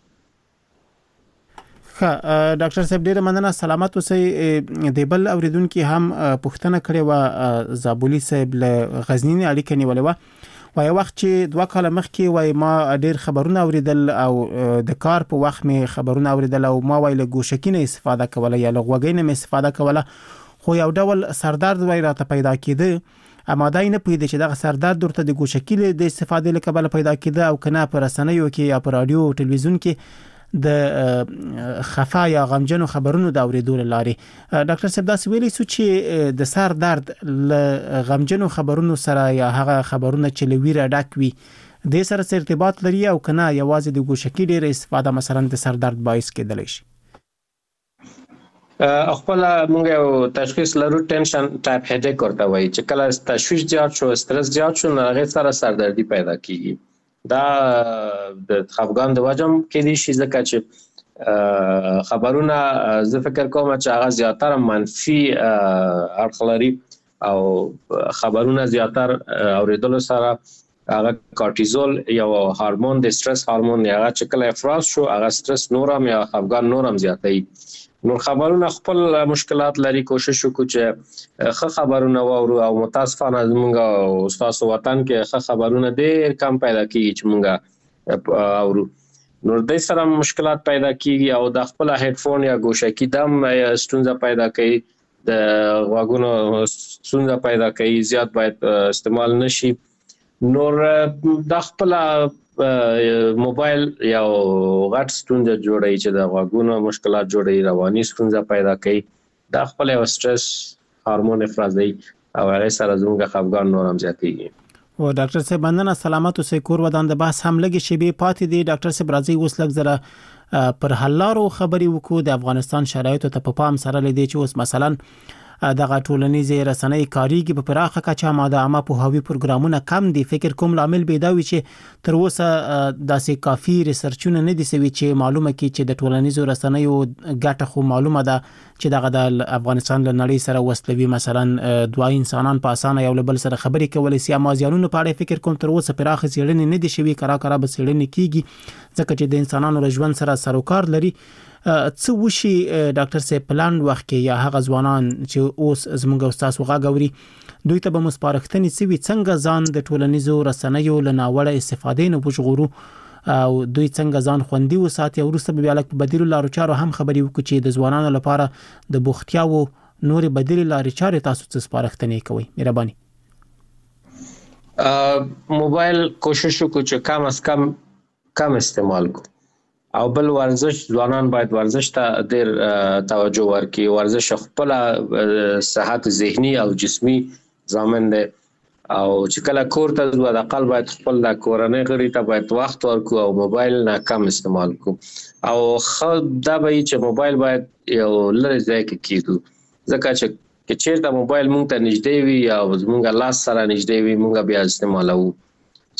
[SPEAKER 1] ډاکټر صاحب ډیره مننه، سلامت اوسئ. د بل اوریدونکو هم پوښتنه کړې و، زابولي صاحب له غزنی اړیکه نیولې و، وای وخت چې 2 کال مخکې وای ما ډیر خبرونه اوریدل او د کار په وخت می خبرونه اوریدل او ما وای له ګوشکینه استفاده کوله یا له غوګینه می استفاده کوله، خو یو ډول سردرد وای راته پیدا کېده. اما دا نه پوهیده چې دغه سردرد درته د ګوشکیل د استفادې لپاره پیدا کېده او کنه پر رسنیو کې یا پر رادیو او ټلویزیون کې د خفا یا غمجنو خبرونو د اوریدو لاري. ډاکټر صاحب دا ویلي سو چې د سر درد له غمجنو خبرونو سره یا هغه خبرونه چې لویره ډک وي د سره ارتباط لري او کنه یوازې د ګوشکیل ډېر استفاده مثلا د سر درد باعث کېدلی شي؟
[SPEAKER 4] خپل موږ یو تشخیص لرو ټینشن ټایپ هډیک ورته وایي، چې کله تشویش زیات شو استرس زیات شو نو هغه سره سردردي پیدا کیږي. دا د خفګان د وجه کې دي شي، ځکه چې خبرونه زه فکر کوم چې هغه زیاتره منفي اړخ لري او خبرونه زیاتره اوریدلو سره هغه کورټیزول یو هورمون د استرس هورمون هغه چې کله افراز شو هغه استرس نورم یا خفګان نورم زیاتوي. نو خبرونه خپل مشکلات لري، کوشش وکړو چې ښه خبرونه واورو او متاسفانه زموږ استاد وطن کې ښه خبرونه ډېر کم پیدا کیږي چې موږ اورو، نو د سره مشکلات پیدا کیږي او د خپل هډفون یا ګوشکی دم ستونزه پیدا کوي، د غوږونو ستونزه پیدا کوي، زیات باید استعمال نشي. نور د خپل موبایل یا غټ ستونزه جوړي چې د غوږونو مشکلات جوړي، رواني ستونزه پیدا کوي، د خپل سټرس هورمون افرازي او هغه سره زموږ خفګان نورم زیاتېږي.
[SPEAKER 1] او ډاکټر صاحب مننه، سلامت اوسئ. کور ودان د بحث هم لګي شی به پاتې دي. ډاکټر صاحب راځي اوس لږ زره پر حلارو خبري وکړو د افغانستان شرایطو ته په پام سره لدی چې اوس مثلا دغه ټولنیزې رسنۍ کاریږي په پراخه کچه ماده عامه په هوی پروګرامونه کم دي. فکر کوم لامل به دا وي چې تر اوسه داسې کافي ریسرچونه نه دي سوي چې معلومه کړي چې د ټولنیزو رسنیو ګټه خو معلومه ده چې دغه د افغانستان له نړۍ سره وسلوي مثلا دوه انسانان په اسانه یو بل سره خبرې کولای شي. اما ځانونو په اړه فکر کوم تر اوسه پراخه څېړنې نه دي شوي، کرا به څېړنې کیږي ځکه چې د انسانانو له ژوند سره سروکار لري. څه وشي ډاکټر صاحب پلان وخت کې یا هغه ځوانان چې اوس زموږ استاد وغاوري دوی ته به مسپارښتنې سوي څنګه ځان د ټولنیزو رسنیو له ناوړه استفادې نه وژغورو او دوی څنګه ځان خوندي وساتي او وروسته به بیا له بدیلو لارو چارو هم خبرې وکړو چې د ځوانانو لپاره د بوختیاو نورې بدیلې لارې چارې تاسو څه سپارښتنې کوئ؟ مهرباني.
[SPEAKER 4] موبایل کوشش وکړو چې کم استعمال کو او بل ورزش، ځوانان باید ورزش ته ډېر توجه ورکړي. ورزش خپل صحت ذهني او جسمي ضامن دی او چې کله کور ته ځو د اقل باید خپل د کورنۍ غړي ته باید وخت ورکړو او موبایل نه کم استعمال کو او دا به چې موبایل باید یو لري ځای کې کیدو، ځکه چې چیرته موبایل مونږ ته نږدې وي او زموږ لاس سره نږدې وي مونږ بیا استعمالوو.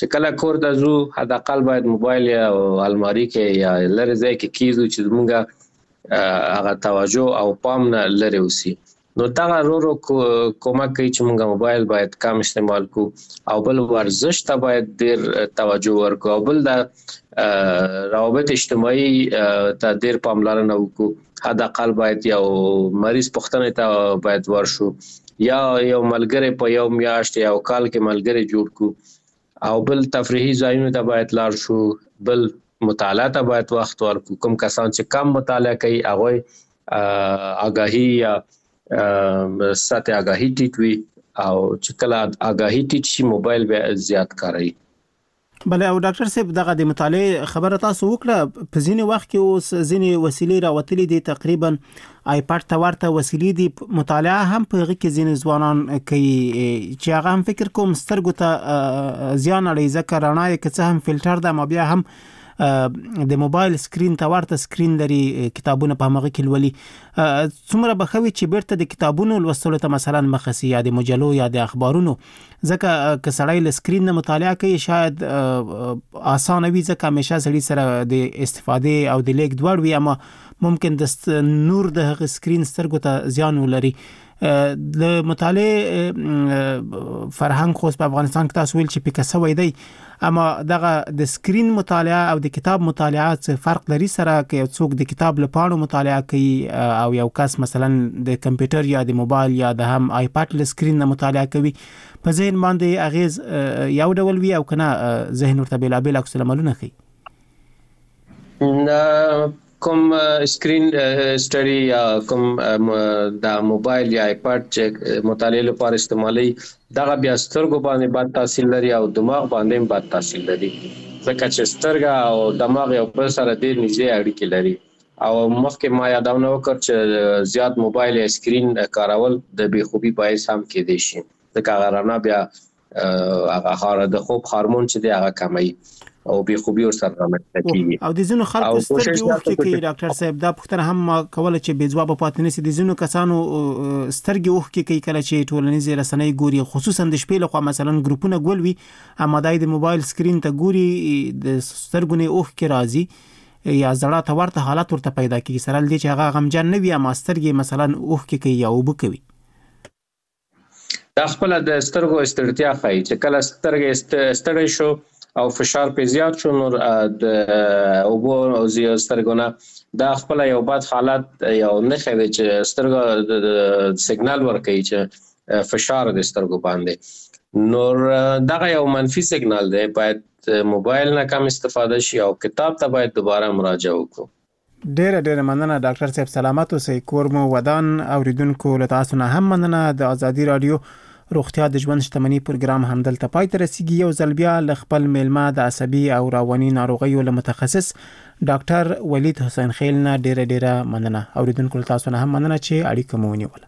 [SPEAKER 4] چې کله کور ته ځو حد اقل باید موبایل یا الماری کې یا لری ځای کې کیږي چې موږ هغه توجه او پام نه لری وسی. نو دا ورو کومک کوي چې موږ موبایل باید کم استعمال کو او بل ورزش ته باید ډیر توجه ورکو او بل د روابط اجتماعي ته ډیر پاملرنه وکړو. حد اقل باید یو مریض پختنه ته باید ورشو یا یو ملګری په یو میاشت یا کال کې ملګری جوړ کو او بل تفریحي ځایونو ته باید لاړ شو. بل مطالعه ته باید وخت ورکو. کوم کسان چې کم مطالعه کوي هغه آگاهی یا سطح آگاهی ټیټوي او چې کله آگاهی ټیټ شي موبایل به زیات کاروي.
[SPEAKER 1] بله او ډاکټر صاحب دغه د مطالعه خبره تاسو وکړه په ځینې وخت کې اوس ځینې وسیلې راوتلې دي تقریبا آیپاد ته ورته وسیلې دي مطالعه هم په هغه کې ځینې ځوانان کوي چې هغه هم فکر کوم سترګو ته زیان اړوي ځکه رڼا یې که څه هم فلټر ده ما بیا هم د موبایل سکرین ته ورته سکرین لري کتابونه په هغه کې لولي. څومره بخوي چې بیرته د کتابونو لوستلو ته مثلا مخسي یا د مجلو یا د اخبارونو ځکه که سړی له سکرین نه مطالعه کوي شاید آسان وي ځکه همیشه سړی سره د استفاده او د لیک دوړ وي اما ممکن د نور د سکرین سترګو ته زیان ولري. د مطالعه فرهنګ خو په افغانستان کې تاسو ویل چې پکې دی اما دغه د سکرین مطالعه او د کتاب مطالعه څه فرق لري سره کې څوک د کتاب لپاره مطالعه کوي او یو کس مثلا د کمپیوټر یا د موبایل یا د هم آیپاد له سکرین نه مطالعه کوي په ذهن باندې اغیز یو ډول وي او کنه ذهن ورته بلابل عکس العملونه کوي.
[SPEAKER 4] کوم سکرین سټډي یا کوم د موبایل یا آیپاد چې مطالعه لپاره استعمالي دغه بیا سترګو باندې بد تاثیر لري او دماغ باندې بد تاثیر لري ځکه چې سترګه او دماغ یو بل سره ډېر نږدې اړیکې لري او مخکې ما یادونه وکړ چې زیات موبایل یا سکرین کارول د بې خوبي باعث هم کېدای شي ځکه هغه رڼا بیا هغه د خوب هورمون چې دی هغه کموي او به خوبي ور سره رامنځته کیږي
[SPEAKER 1] او د زینو خلکو سترګې وخت کې ډاکټر صاحب دا پوښتنه هم کوله چې بې ځواب پاتې نشي د زینو کسانو سترګې وخت کې کله چې ټولنیزې رسنۍ ګوري خصوصا د شپې لخوا مثلا ګروپونه ګولوي اما د موبایل سکرین ته ګوري د سترګو نه وخت کې راځي یا زړه ته ورته حالت ورته پیدا کیږي سره لدی چې هغه غمجن نه وي اما سترګې مثلا وخت کې یا وبکوي.
[SPEAKER 4] دا خپل د سترګو ستړیا ښایي چې کله سترګې ستړې شو او فشار په زیات شو نو د اوبو او سترګونه دا خپل یو بد حالت یو نه خوي چې سترګو د سیګنال ورکوي چې فشار د سترګو باندې نور دا یو منفي سیګنال دی. باید موبایل نه کم استفاده شي او کتاب ته باید دوباره مراجعه وکړو.
[SPEAKER 1] ډېر مننه ډاکټر صاحب سلامت اوسئ. کور مو ودان اوریدونکو له تاسو نه هم مننه. د ازادي رادیو روغتیا د ژوند شتمنۍ پروګرام همدلته پای ته رسیدي. یو ځل بیا له خپل میلمه د عصبي او رواني ناروغیو له متخصص ډاکټر ولید حسین خیل نه ډېر مننه. اوریدونکو له تاسو نه هم مننه چې اړیکه مو ونیوله.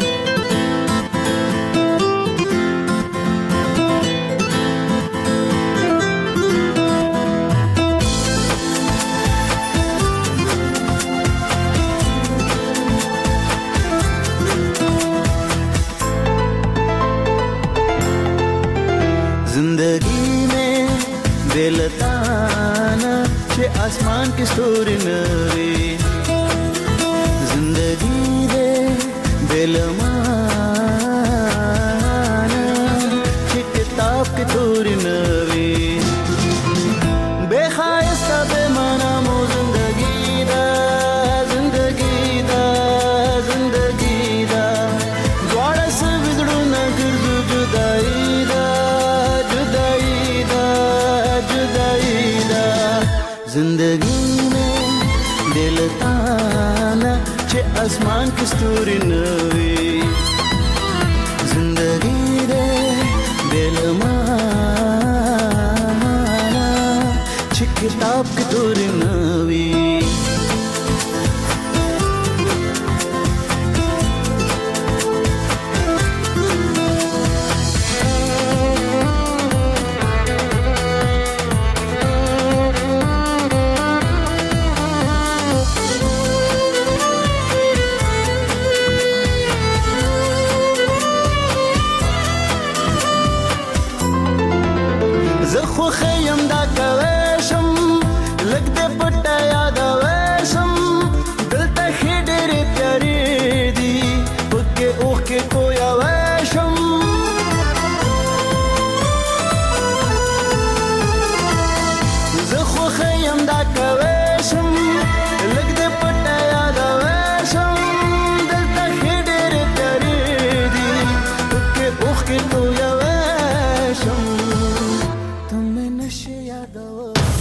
[SPEAKER 11] जिंदगी में बेलताना चे आसमान की स्टोरी नवी जिंदगी दे बेलमाना चे किताब की तोरी नवी बेखायस्ता बेमाना मो जिंदगी दा द्वारा से बिगड़ू न गिरजू जुदाई दा जिंदगी में दिल ताना चे आसमान की स्टोरी नवी जिंदगी दे दिल माना चे किताब की तोरी नवी